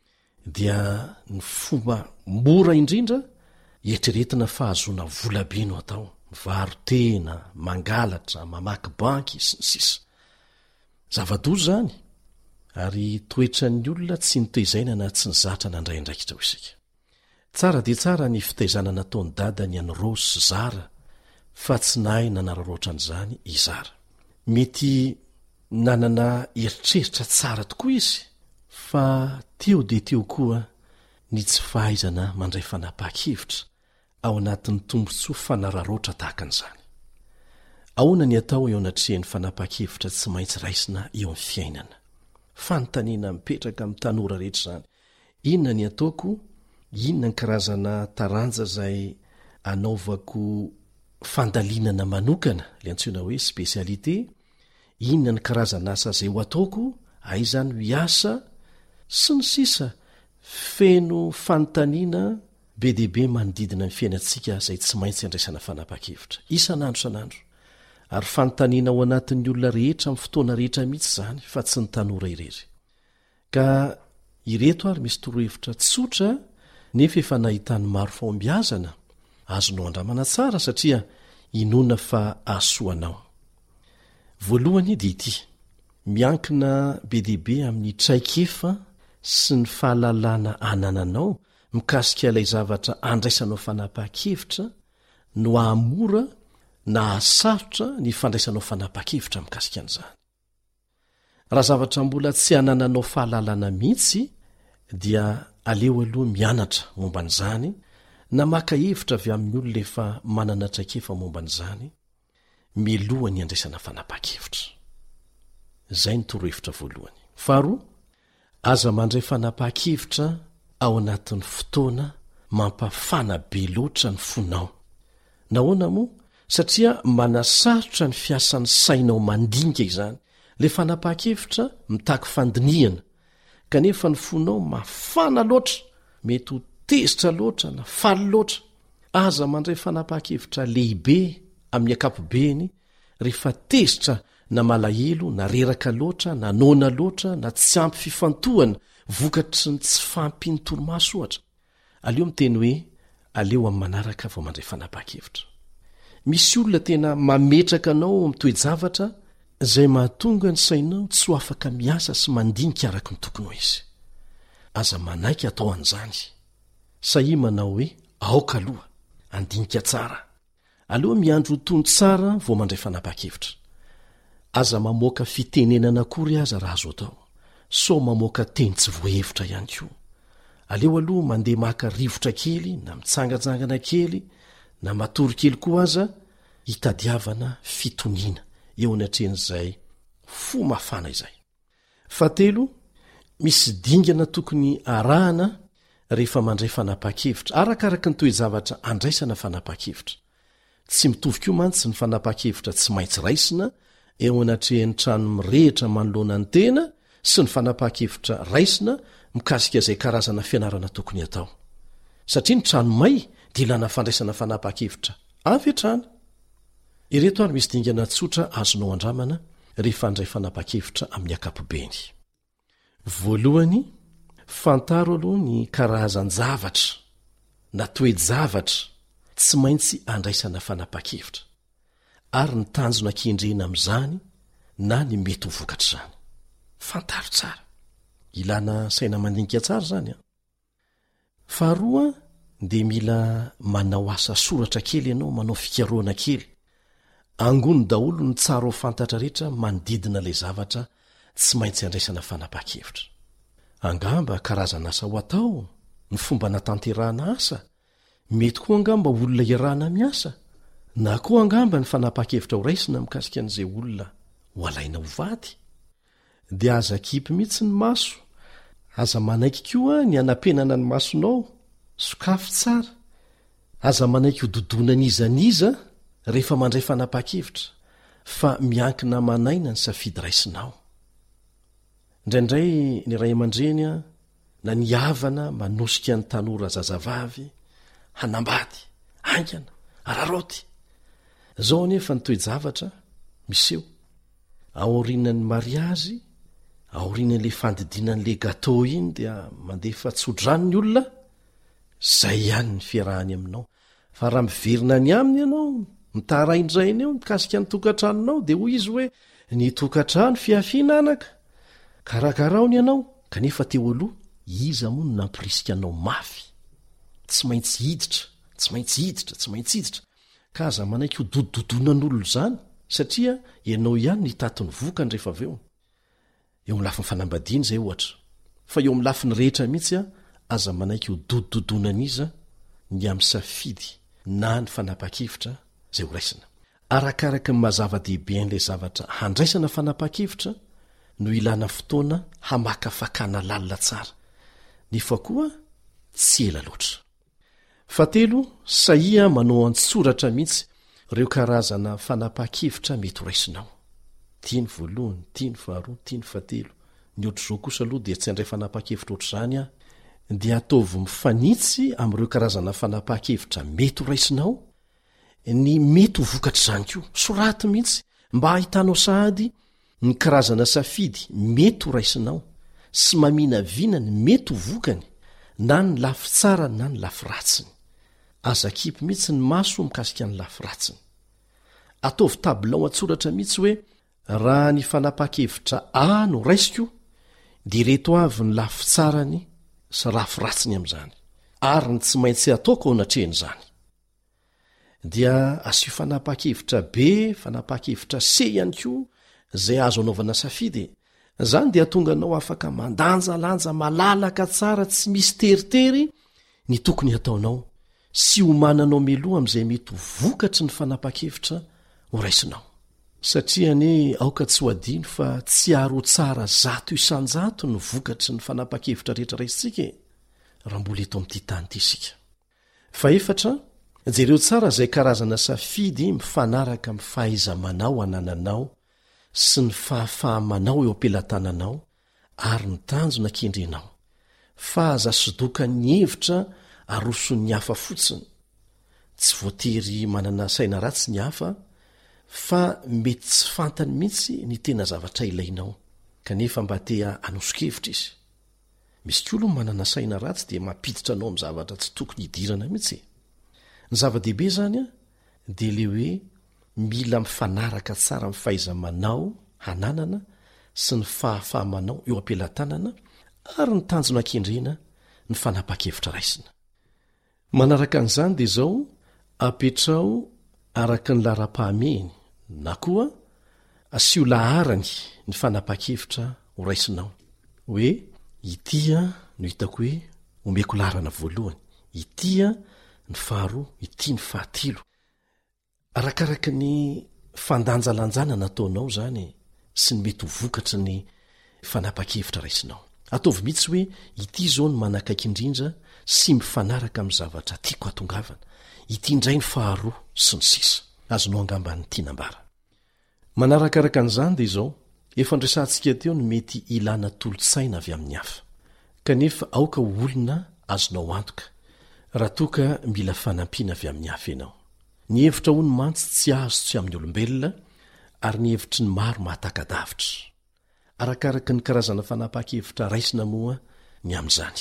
dia ny fomba mora indrindra eritreretina fahazoana volabe no atao mivaro tena mangalatra mamaky banky sy ny sisa zava-dozo zany ary toetra ny olona tsy nitoezaina na tsy nyzatra nandray ndraikitra ho isika tsara dia tsara ny fitaizana nataony dada ny any Rosy sy Zara fa tsy nahay nanararoatra an'izany izara mety nanana eritreritra tsara tokoa izy fa teo dia teo koa ny tsy fahaizana mandray fanapaha-kevitra ao anatin'ny tombontsoa fanararoatra tahaka an'izany ahoana ny atao eo anatrehan'ny fanapaha-kevitra tsy maintsy raisina eo amin'ny fiainana fanontaniana mipetraka amin'ny tanora rehetra izany inona ny ataoko inona ny karazana taranja izay anaovako fandalinana manokana le antsoina hoe spesialite inona ny karazana asa izay ho ataoko aizany hiasa sy ny sisa feno fanontaniana be deaibe manodidina ny fiainantsika izay tsy maintsy andraisana fanapaha-kevitra isan'andro san'andro ary fanontaniana ao anatin'ny olona rehetra amin'ny fotoana rehetra mihitsy izany fa tsy ny tanora irery ka ireto ary misy torohevitra tsotra nefa efa nahitany maro fombiazana azonao andramana tsara satria inona fa asoanao voalohany dia ity miankina be deaibe amin'ny traikefa sy ny fahalalana anananao mikasika ilay zavatra andraisanao fanapaha-kevitra no ahamora na asarotra ny fandraisanao fanapaha-kevitra mikasika an'izany raha zavatra mbola tsy anananao fahalalana mihitsy dia aleo aloha mianatra momba n'izany na maka hevitra avy amin'ny olona efa manana traikefa momba n'izany milohany andraisana fanapaha-kevitra izay ny torohevitra voalohany faharoa aza mandray fanapaha-kevitra ao anatin'ny fotoana mampafana be loatra ny fonao nahoana moa satria manasarotra ny fiasan'ny sainao mandinika izany le fanapaha-kevitra mitaky fandiniana kanefa ny fonao mafana loatra mety ho tezitra loatra na faly loatra aza mandray fanapaha-kevitra lehibe amin'ny akapobeny rehefa tezitra na malahelo na reraka loatra na nona loatra na tsy ampy fifantohana vokatry ny tsy fampiny toromaso ohatra aleo miteny hoe aleo amin'ny manaraka vao mandray fanapaha-kevitra misy olona tena mametraka anao mitoejavatra izay mahatonga ny sainao tsy ho afaka miasa sy mandinika araka ny tokony ho izy aza manaiky atao an'izany sahi manao hoe aoka aloha andinika tsara aloha miandro tony tsara vao mandray fanapaha-kevitra aza mamoaka fitenenana akory aza raha azo atao so mamoaka teny tsy voahevitra ihany koa aleo aloha mandeha maka rivotra kely na mitsangajangana kely na matory kely koa aza hitadiavana fitoniana eo anatren'izay fo mafana izay fatelo misy dingana tokony arahana rehefa mandray fanapaha-kevitra arakaraka ny toe-javatra andraisana fanapaha-kevitra tsy mitovy koa mantsy ny fanapaha-kevitra tsy maintsy raisina eo anatrehan'ny trano mirehitra manoloana ny tena sy ny fanapaha-kevitra raisina mikasika izay karazana fianarana tokony atao satria ny trano may dia ilana fandraisana fanapaha-kevitra avy hatrany ireto ary misy dingana tsotra azonao andramana rehefa andray fanapaha-kevitra amin'ny akapobeny voalohany fantaro aloha ny karazan-javatra na toe-javatra tsy maintsy andraisana fanapaha-kevitra ary ny tanjona kendrena amin'izany na ny mety ho vokatra izany fantaro tsara ilana saina mandinika tsara izany a faharoa dia mila manao asa soratra kely ianao manao fikaroana kely angony daholo ny tsara ho fantatra rehetra manodidina ilay zavatra tsy maintsy andraisana fanapaha-kevitra angamba karazana asa ho atao ny fomba natanterahana asa mety koa angamba olona iarahana miasa na koa angamba ny fanapaha-kevitra ho raisina mikasika an'izay olona ho alaina ho vady dia aza kipy mihitsy ny maso aza manaiky koa ny anampenana ny masonao sokafy tsara aza manaiky ho dodonan'izaniza rehefa mandray fanapaha-kevitra fa miankina manaina ny safidy raisinao indraindray ny ray aman-dreny a na ny havana manosika ny tanora zazavavy hanambady angana araroty zao nefa ny toe-javatra miseho aorinan'ny mariazy aorian'le fandidinan'le gateau iny dia mandefa tsodrano ny olona zay ihany ny fiarahany aminao fa raha miverina ny aminy ianao mitaraindraina eo mikasika ny tokantranonao dia hoy izy hoe ny tokantrano fiafiananaka karakarahony ianao kanefa teo aloha iza moa no nampirisika anao mafy tsy maintsy hiditra ka aza manaiky ho dododonan'ololo zany satria ianao ihany ny tatony vokany rehefa aveo eo amin'ny lafiny fanambadiany zay ohatra fa eo amin'ny lafiny rehetra mihitsy aza manaiky ho dododonan'iza ny amin'ny safidy na ny fanapa-kevitra zay ho raisina arakaraka ny mazava-dehibe an'ilay zavatra handraisana fanapa-kevitra no ilana fotoana hamakafakana lalina tsara nefa koa tsy ela loatra fatelo saia manao antsoratra mihitsy reo karazana fanapa-kevitra mety ho raisinao tiany voalohany tiany faharoa tiany fatelo ny ohatr'izao kosa aloha dia tsy andray fanapa-kevitra ohatr'izany dia ataovy mifanitsy amin'ireo karazana fanapa-kevitra mety ho raisinao ny mety ho vokatra izany koa soraty mihitsy mba hahitanao sahady ny karazana safidy mety ho raisinao sy mamina vina ny mety ho vokany na ny lafy tsara na ny lafy ratsiny aza kipy mihitsy ny maso mikasika ny lafy ratsiny ataovy tabilao antsoratra mihitsy hoe raha ny fanapa-kevitra no raisiko dia reto avy ny lafy tsarany sy rafy ratsiny amin'izany ary ny tsy maintsy ataoko ao anatrehan'izany dia asio fanapa-kevitra be fanapa-kevitra se ihany koa zay azo anaovana safidy zany dia tonga anao afaka mandanjalanja malalaka tsara tsy misy teritery ny tokony ataonao sy homananao meloha amin'izay mety ho vokatry ny fanapa-kevitra ho raisinao satria ny aoka tsy ho adino fa tsy aro tsara 100% ny vokatry ny fanapa-kevitra rehetra raisitsika raha mbola eto amin'ity tany ity isika fa efatra jereo tsara zay karazana safidy mifanaraka amin'ny fahaiza-manao anananao sy ny fahafahamanao eo ampelantananao ary ny tanjona kendrenao fa aza sodoka ny hevitra aroson'ny hafa fotsiny tsy voatery manana saina ratsy ny hafa fa mety tsy fantany mihitsy ny tena zavatra ilainao kanefa mba tea anosokevitra izy misy kolo manana saina ratsy dia mampiditra anao amin'ny zavatra tsy tokony hidirana mihitsy ny zava-dehibe zany dia le hoe mila mifanaraka tsara amin'ny fahaiza-manao hananana sy ny fahafahamanao eo ampelantanana ary ny tanjona kendrena ny fanapa-kevitra raisina manaraka an'izany dia zao apetrao araka ny lara-pahameny na koa asio laharany ny fanapa-kevitra ho raisinao hoe itia no hitako hoe omeko larana voalohany itia ny faharoa ity ny fahatelo arakaraka ny fandanjalanjana nataonao zany sy ny mety ho vokatry ny fanapa-kevitra raisinao ataovy mihitsy hoe ity zao ny manakaiky indrindra sy mifanaraka amin'ny zavatra tiako atongavana ity indray ny faharoa sy ny sisa azonao angambany tianambara manarakaraka an'izany dia izao efa ndresantsika teo ny mety ilana tolotsaina avy amin'ny hafa kanefa aoka olona azonao antoka raha toka mila fanampiana avy amin'ny hafa ianao ny hevitra ho ny mantsy tsy azo tsy amin'ny olombelona ary ny hevitry ny maro mahatakadavitra arakaraka ny karazana fanapa-kevitra raisina moa ny amin'izany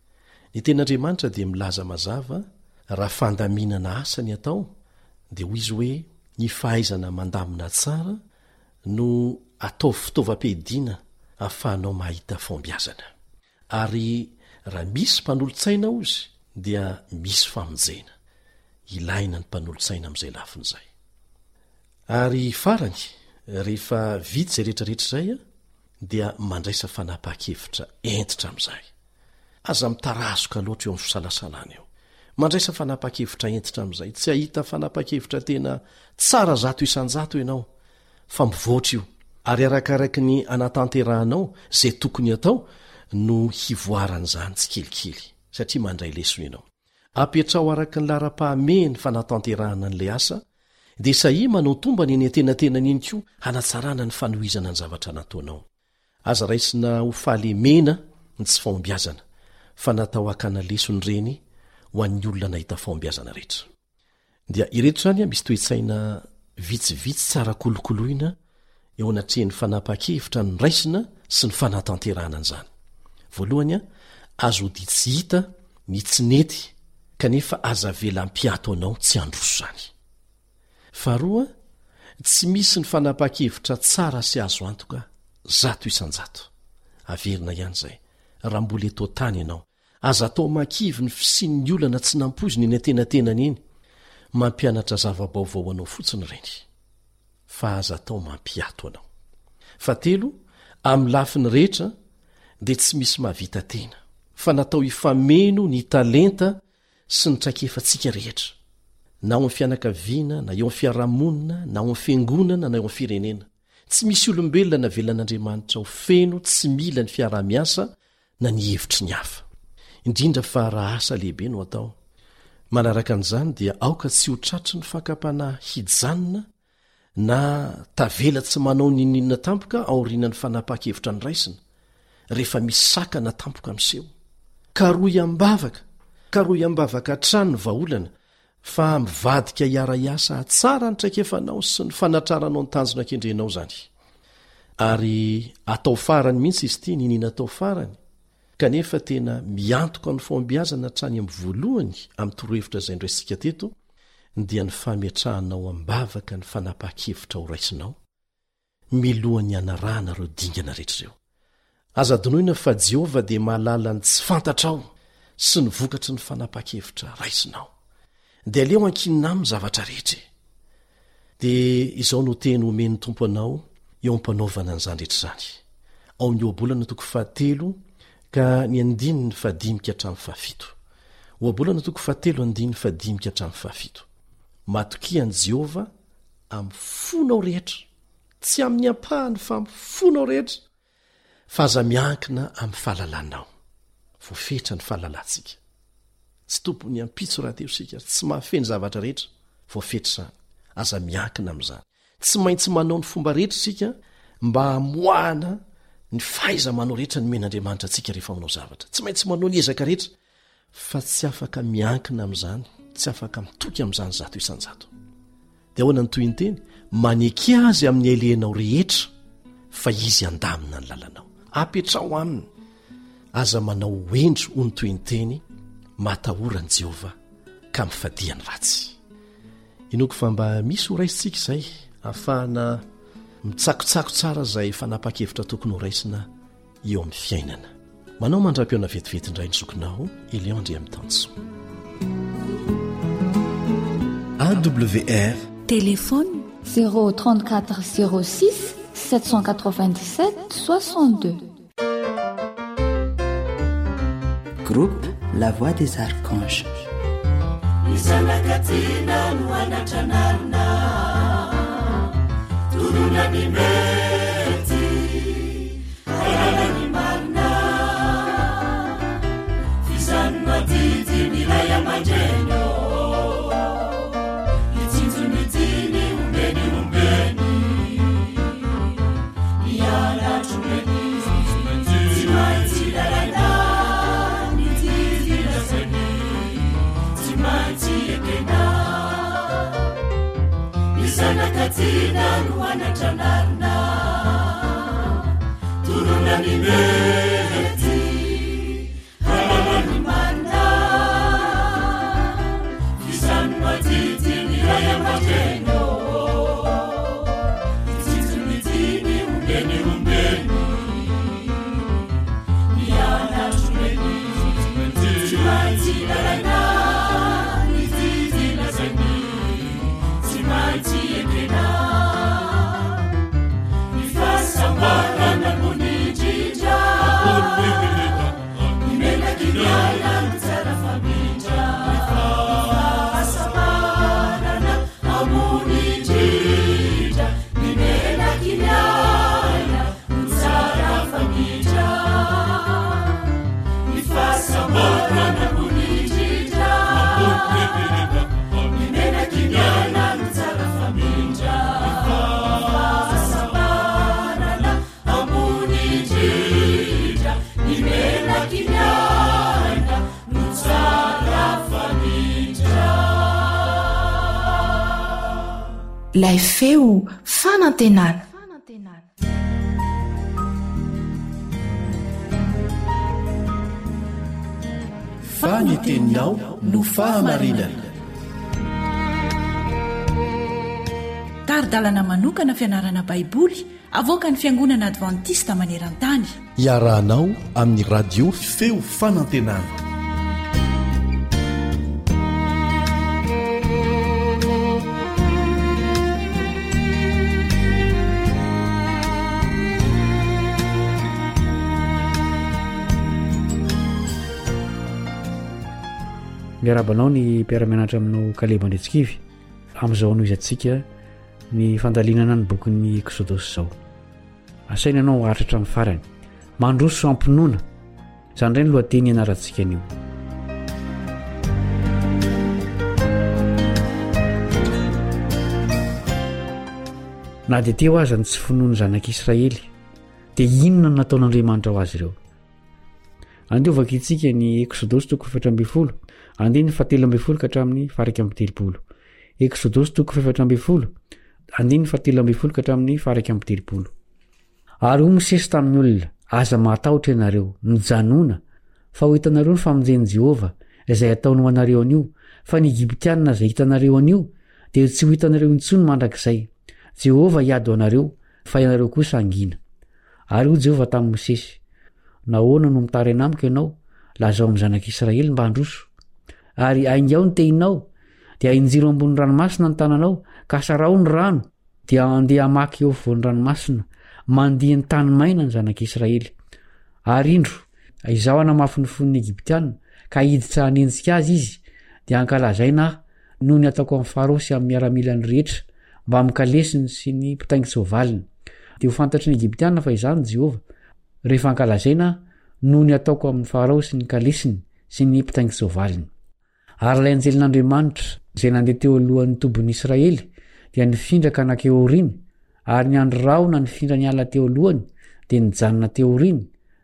ny ten'andriamanitra dia milaza mazava raha fandaminana asa ny atao dia hoy izy hoe ny fahaizana mandamina tsara no atao fitaovam-piadiana ahafahanao mahita fombiazana ary raha misy mpanolotsaina ozy dia misy famonjena ilaina ny mpanolotsaina amin'izay lafin'izay ary farany rehefa vity zay rehetrarehetra zay dia mandraisa fanapa-kevitra entitra amin'izay aza mitarazoka loatra eo amin'ny fisalasalana eo mandraisa fanapa-kevitra entitra amin'izay tsy ahita fanapa-kevitra tena tsara 100% ianao fa mivoatra io ary arakaraka ny anatanterahanao zay tokony atao no hivoaran'izany tsy kelikely satria mandray lesona ianao apetrao araka ny lara-pahameny fanatanterahana n'lay asa dia sahi manao tomba ny eny antenantenany eny koa hanatsarana ny fanohizana ny zavatra nataonao aza raisina ho fahalemena ny tsy fahombiazana fa natao hakana lesony reny ho an'ny olona nahita fahombiazana rehetra dia ireto zany misy toetsaina vitsivitsy tsara kolokoloina eo anatrehan'ny fanapa-kevitra ny raisina sy ny fanatanterahana an'izany voalohany a azo ody tsy hita ny tsy nety kanefa aza vela mpiato anao tsy androso zany faharoa tsy misy ny fanapa-kevitra tsara sy azo antoka zato isanjato averina ihany zay raha mbola eto tany ianao aza atao makivy ny fisian'ny olana tsy nampoziny eny antenatenany eny mampianatra zava-baovao anao fotsiny reny fa aza atao mampiato anao fatelo amin'ny lafiny rehetra dia tsy misy mahavita tena fa natao ifameno ny talenta sy ny traikefantsika rehetra na ao amin'ny fianakaviana na eo amin'ny fiarahamonina na ao amin'ny fiangonana na eo amin'ny firenena tsy misy olombelona na velan'Andriamanitra ho feno tsy mila ny fiaraha-miasa na ny hevitry ny hafa indrindra fa raha asa lehibe no atao manaraka an'izany dia aoka tsy ho tratry ny fakapanahy hijanona na tavela tsy manao nininona tampoka aorianany fanapa-kevitra ny raisina rehefa misy sakana tampoka miseho karoy ambavaka trano ny vaolana fa mivadika hiara-iasa tsara ny traikefanao sy ny fanatraranao ny tanjona ankendrenao zany ary atao farany mihitsy izy ity ninina atao farany kanefa tena miantoka amin'ny fombiazana trany amin'ny voalohany amin'ny torohevitra izay ndraisika teto dia ny fametrahanao ambavaka ny fanapa-kevitra ho raisinao milohan'ny anarahana reo dingana rehetrareo azadonoina fa Jehova dia mahalala ny tsy fantatrao sy ny vokatry ny fanapa-kevitra raisinao dia aleo ankinina amin'ny zavatra rehetra dia izao no teny omeny tompo anao eo ampanaovana an'izany rehetra zany ao amin'ny oabolana toko 7 ka ny 9-5 oabolana toko 7-5 matokian'i Jehova amin'ny fonao rehetra tsy amin'ny ampahany fa amin'ny fonao rehetra fa aza miankina amin'ny fahalalanao voafetra ny fahalalantsika tsy tompony ampitso raha teo sika tsy mahafeny zavatra rehetra voafetra zany aza miankina amin'izany tsy maintsy manao ny fomba rehetra sika mba hamoahana ny faiza manao rehetra ny men'Andriamanitra antsika rehefa manao zavatra tsy maintsy manao ny ezaka rehetra fa tsy afaka miankina amin'izany tsy afaka mitoky amin'izany zato isanjato dia ahoana ny toy ny teny maneky azy amin'ny ailenao rehetra fa izy andamina ny lalanao apetrao aminy aza manao endro ho ny toy ny teny matahorany Jehova ka mifadiany ratsy inoko fa mba misy ho raisitsika izay ahafahana mitsakotsako tsara izay fanapa-kevitra tokony ho raisina eo amin'ny fiainana manao mandram-peona vetivety indray ny zokinao Eliandre amin'ny tanso AWR téléphone 034 06 797 62 Groupe La Voix des Archanges Isanakatina nuanatranarina Turuna ni meti Kalala ni marina Fisanu matiti milaya majenyo Itintu mitini umbeni Yana tumeni Timaiti darana Nititi laseni Timaiti ekena Isanakatina nuanatranarina Turuna ni meti Kalala ni marina Fisanu matiti milaya majenyo Itintu mitini umbeni Yana tumeni Timaiti darana Nititi laseni Timaiti ekena Nifasambara na munijija Nimena kinyana mtara famija Nifasambara na munijija Nimena kinyana mtara famija Nifasambara na munijija Nimena kinyana mtara famija Nifasambara na munijija Nimena kinyana mtara famija Ilay feo fanantenana fa ny teninao no fahamarinana. Taridalana manokana fianarana baiboly avoaka ny Fiangonana Adventista Maneran-tany. Iarahanao amin'ny radio feo fanantenana. miarabanao ny mpiaramianatra aminao Kaleba Andretsikivy amin'izao ano izantsika ny fandalinana ny bokin'ny Exodosy zao. Asaina ianao atratra amin'ny farany mandroso ampinoana izany ireny lohateny ianarantsika anio. Na dia teo aza ny tsy finoany zanak'Israely dia inona no nataon'Andriamanitra ho azy ireo. Andiovaka itsika ny Exodosy 4:12 andiny 17 ka hatramin'ny 1:30. Exodosy 4:12 andiny 17 ka hatramin'ny 1:30. Ary ho Mosesy tamin'ny olona, aza matahotra ianareo, mijanona fa ho hitanareo ny famonjen'i Jehova izay ataony ho anareo anio, fa ny Egiptianina izay hitanareo anio dia tsy ho hitanareo intsony mandrakizay. Jehova hiady ho anareo, fa ianareo kosa angina. Ary ho Jehova tamin'ny Mosesy, nahoana no mitary anamiko ianao, lazao amin'ny zanak'Israely mba handroso. Ary aingaao ny tehinao, dia injiro ambony ranomasina ny tananao, ka sarao ny rano, dia andeha hamaky eo afovoan'ny ranomasina, mandiha ny tany maina ny zanak'Israely. Ary indro, izaho hanamafy ny fon'ny Egiptianina, ka hiditra hanenjika azy izy, dia ankalazaina aho noho ny ataoko amin'ny Farao sy amin'ny miaramilany rehetra, mba mikalesiny sy ny mpitaingy soavaliny. Dia ho fantatry ny Egiptianina fa izany Jehova, rehefa ankalazaina noho ny ataoko amin'ny Farao sy ny kalesiny sy ny mpitaingy soavaliny. Ary ilay anjelin'Andriamanitra izay nandeha teo alohan'ny tobin'ny Israely dia nifindra ka nankeo aoriny, ary ny andro raona nifindra ny ala teo alohany dia nijanona teo aoriny,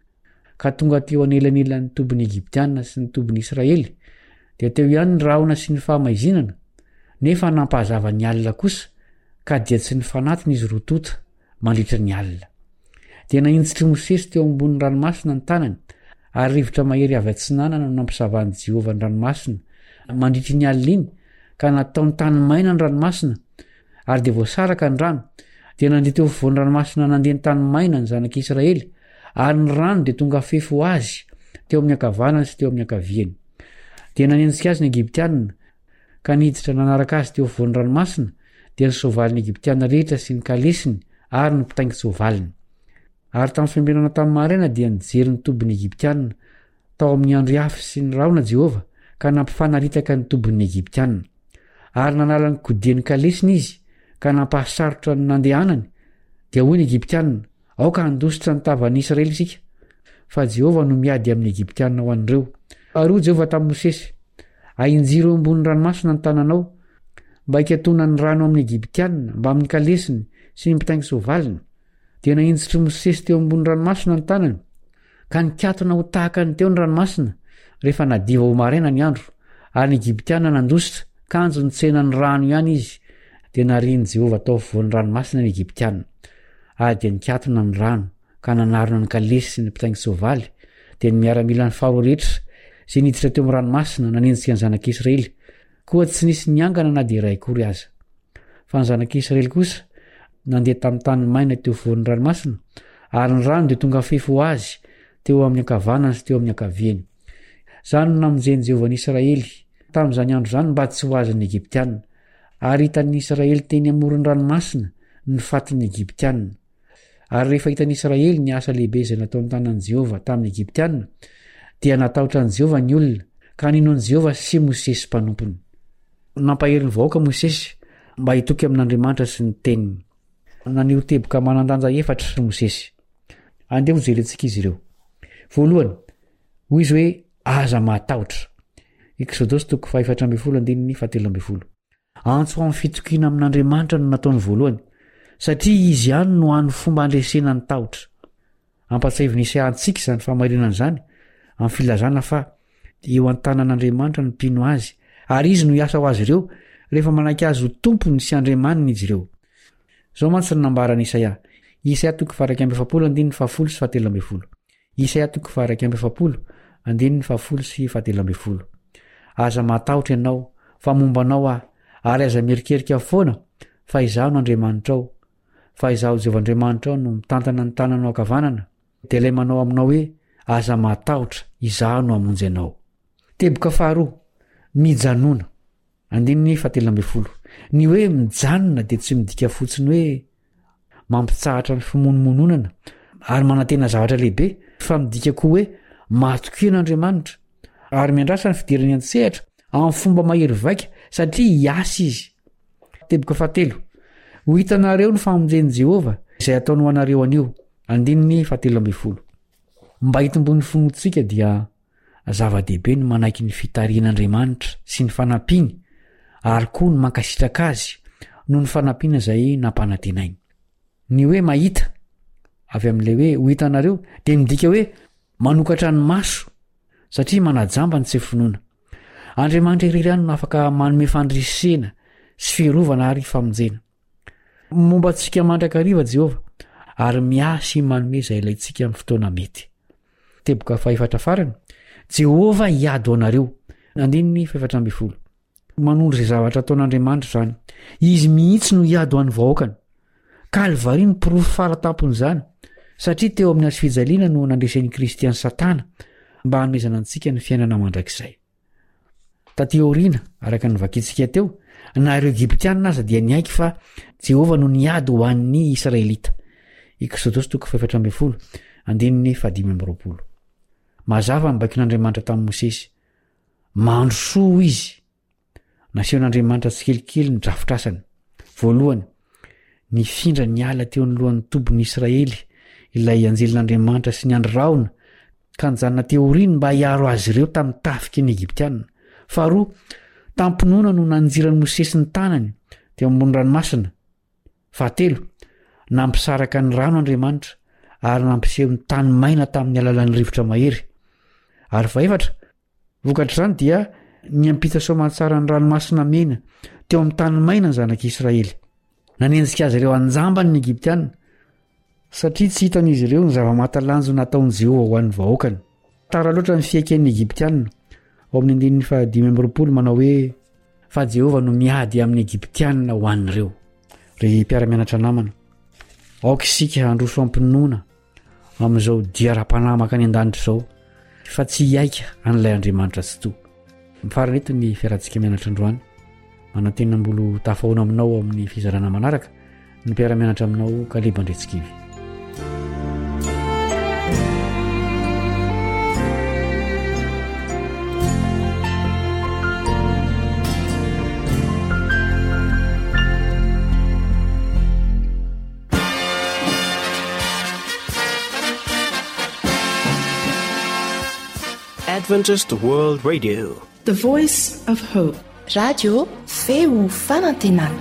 ka tonga teo anelanelan'ny tobin'ny Egiptianina sy ny tobin'ny Israely, dia teo ihany ny raona sy ny fahamaizinana, nefa nampahazava ny alina kosa, ka dia tsy nifanatiny izy rotota mandritra ny alina. Dia nahintsitry Mosesy teo ambony ranomasina ny tanany, ary rivotra mahery avy atsinanana no nampisavan'i Jehova ny ranomasina mandritry ny alina iny, ka nataony tany maina ny ranomasina, ary dia voasaraka ny rano. Dia nandeha teo afovoan'ny ranomasina nandeha ny tany maina ny zanak'Israely, ary ny rano dia tonga fefo azy teo amin'ny ankavanany sy teo amin'ny ankaviany. Dia nanenjika azy ny Egiptianina, ka niditra nanaraka azy teo afovoan'ny ranomasina, dia ny soavalin'ny Egiptianina rehetra sy ny kalesiny ary ny mpitaingy soavaliny. Ary tamin'ny fiambinana tamin'ny maraina dia nijery ny tobin'ny Egiptianina tao amin'ny andro afy sy ny raona Jehova, ka nampifanaritaka ny tobin'ny Egiptianina. Ary nanala ny kodian'ny kalesiny izy, ka nampahasarotra ny nandehanany. Dia hoy ny Egiptianina, aoka handositra ny tavan'ny Israely isika, fa Jehova no miady amin'ny Egiptianina ho an'ireo. Ary ho Jehova tamin'ny Mosesy, ainjiro ambony ranomasina ny tananao, mba hikatona ny rano amin'ny Egiptianina, mba amin'ny kalesiny sy ny mpitaingy soavaliny. Dia nahinjitry Mosesy teo ambony ranomasina ny tanany, ka nikatona ho tahaka ny teo ny ranomasina rehefa nadiva ho maraina ny andro, ary ny Egiptianina nandositra, kanjo ny tsena ny rano ihany izy. Dia nariany Jehova tao afovoan'ny ranomasina ny Egiptianina, ary dia nikatona ny rano, ka nanarona ny kalesy sy ny mpitaingy soavaly. Dia ny miaramila ny Farao rehetra sy niditra teo amin'ny ranomasina nanenjika ny zanak'Israely, koa tsy nisy niangana na dia iray akory aza. Fa ny zanak'Israely kosa nandeha tamin'ny tany maina teo afovoan'ny ranomasina, ary ny rano dia tonga fefo azy teo amin'ny ankavanany sy teo amin'ny ankaviany. Zany no namonjeny Jehova ny Israely tamin'izany andro zany mba tsy ho azan'ny Egiptianina, ary hitan'ny Israely teny amoron'ny ranomasina ny fatin'ny Egiptianina. Ary rehefa hitan'ny Israely ny asa lehibe izay nataony tanan'i Jehova tamin'ny Egiptianina, dia natahotra ny Jehova ny olona, ka ninoan'i Jehova sy Mosesy mpanompony. Nampahery ny vahoaka Mosesy mba hitoky amin'Andriamanitra sy ny teniny. Nanio teboka manandanja 4 Mosesy. Andeha ho jerentsika izy ireo. Voalohany, hoy izy hoe aza matahotra. Exodosy 4:12. Antso amin'ny fitokiana amin'Andriamanitra no nataony voalohany, satria izy ihany no hany fomba andresena ny tahotra. Ampatsahivina Isaia-ntsika izany fahamarinana izany amin'ny filazana fa eo an-tanan'Andriamanitra no mpino azy, ary izy no hiasa ho azy ireo rehefa manaiky azy ho tompony sy andriamaniny izy ireo. Zao mantsy ny nambarany Isaia. Isaia 40:17. Isaia 40:17 aza matahotra ianao fa mombanao aho ary aza mierikerika foana fa izaho no Andriamanitra ao fa izaho Jehovandriamanitra ao no mitantana ny tananao ankavanana dia ilay manao aminao hoe aza matahotra izaho no hamonjy anao. Teboka faharoa mijanona. Ny hoe mijanona dia tsy midika fotsiny hoe mampitsahatra ny fimonomononana ary manantena zavatra lehibe fa midika koa hoe matokian'Andriamanitra ary miandrasa ny fidirany an-tsehatra amin'ny fomba mahery vaika satria hiasa izy. Teboka fahatelo ho hitanareo ny famonjen'i Jehovah izay ataony ho anareo anio. Mba hitombony fonontsika dia zava-dehibe ny manaiky ny fitarian'Andriamanitra sy ny fanampiny ary koa ny mankasitraka azy noho ny fanampiana izay nampanantenainy. Ny hoe mahita avy amin'ilay hoe ho hitanareo dia midika hoe manokatra ny maso satria manajamba ny tsy finoana. Andriamanitra irery ihany no afaka manome fandrisena sy fiarovana ary famonjena. Momba antsika mandrakariva Jehovah ary miasy manome izay ilaintsika amin'ny fotoana mety. Teboka fahaefatra farany Jehovah hiady ho anareo. Manondro izay zavatra ataon'Andriamanitra izany. Izy mihitsy no hiady ho an'ny vahoakany. Kalvari ny pirofo faratampony izany satria teo amin'ny azo fijaliana no nandresen'ny Kristiany Satana mba hanomezana antsika ny fiainana mandrakizay. Taty aoriana araka ny vakintsika teo nareo Egiptianina aza dia niaiky fa Jehovah no niady ho an'ny Israelita. Mazava ny baikin'Andriamanitra tamin'i Mosesy. Mahandro soa izy. Nasehon'Andriamanitra tsikelikely ny drafitrasany. Voalohany, nifindra ny ala teo ny lohan'ny tobon'ny Israely ilay anjelin'Andriamanitra sy ny andraona ka nijanona teoriany mba hiaro azy ireo tamin'ny tafika ny Egiptianina. Faharoa, tampinoana no nanjiran'ny Mosesy ny tanany teo ambony ranomasina. Fahatelo, nampisaraka ny rano Andriamanitra ary nampiseho ny tany maina tamin'ny alalan'ny rivotra mahery. Ary fahaefatra, vokatra izany dia niampita soamantsara ny ranomasina mena teo amin'ny tany maina ny zanak'Israely. Nanenjika azy ireo anjambany ny Egiptianina satria tsy hitan'izy ireo ny zava-mahatalanjo nataon'i Jehovah ho an'ny vahoakany. Tara loatra ny fiaiken'ny Egiptianina. Ao amin'ny 15 manao hoe fa Jehovah no miady amin'ny Egiptianina ho an'ireo. Ry mpiara-mianatra namana, aoka isika handroso ampinoana amin'izao dia ra-panamaka ny an-danitra izao fa tsy hiaika an'ilay Andriamanitra tsy toa. Mifarana eto ny fiarantsika mianatra androany. Manantenam-bolo tafahoana aminao amin'ny fizarana manaraka ny mpiara-mianatra aminao Kaleba Andretsikivy. Adventist World Radio, The Voice of Hope. Radio feo fanantenana.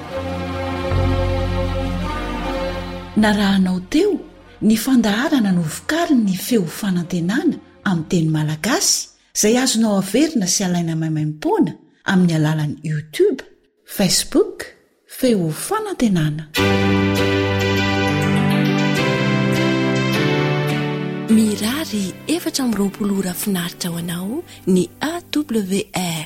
Narahanao teo ny fandaharana no vokariny ny feo fanantenana amin'ny teny malagasy izay azonao averina sy alaina maimaim-poana amin'ny alalan'ny YouTube, Facebook, feo fanantenana. Mirary 720 ora finaritra ho anao ny AWR.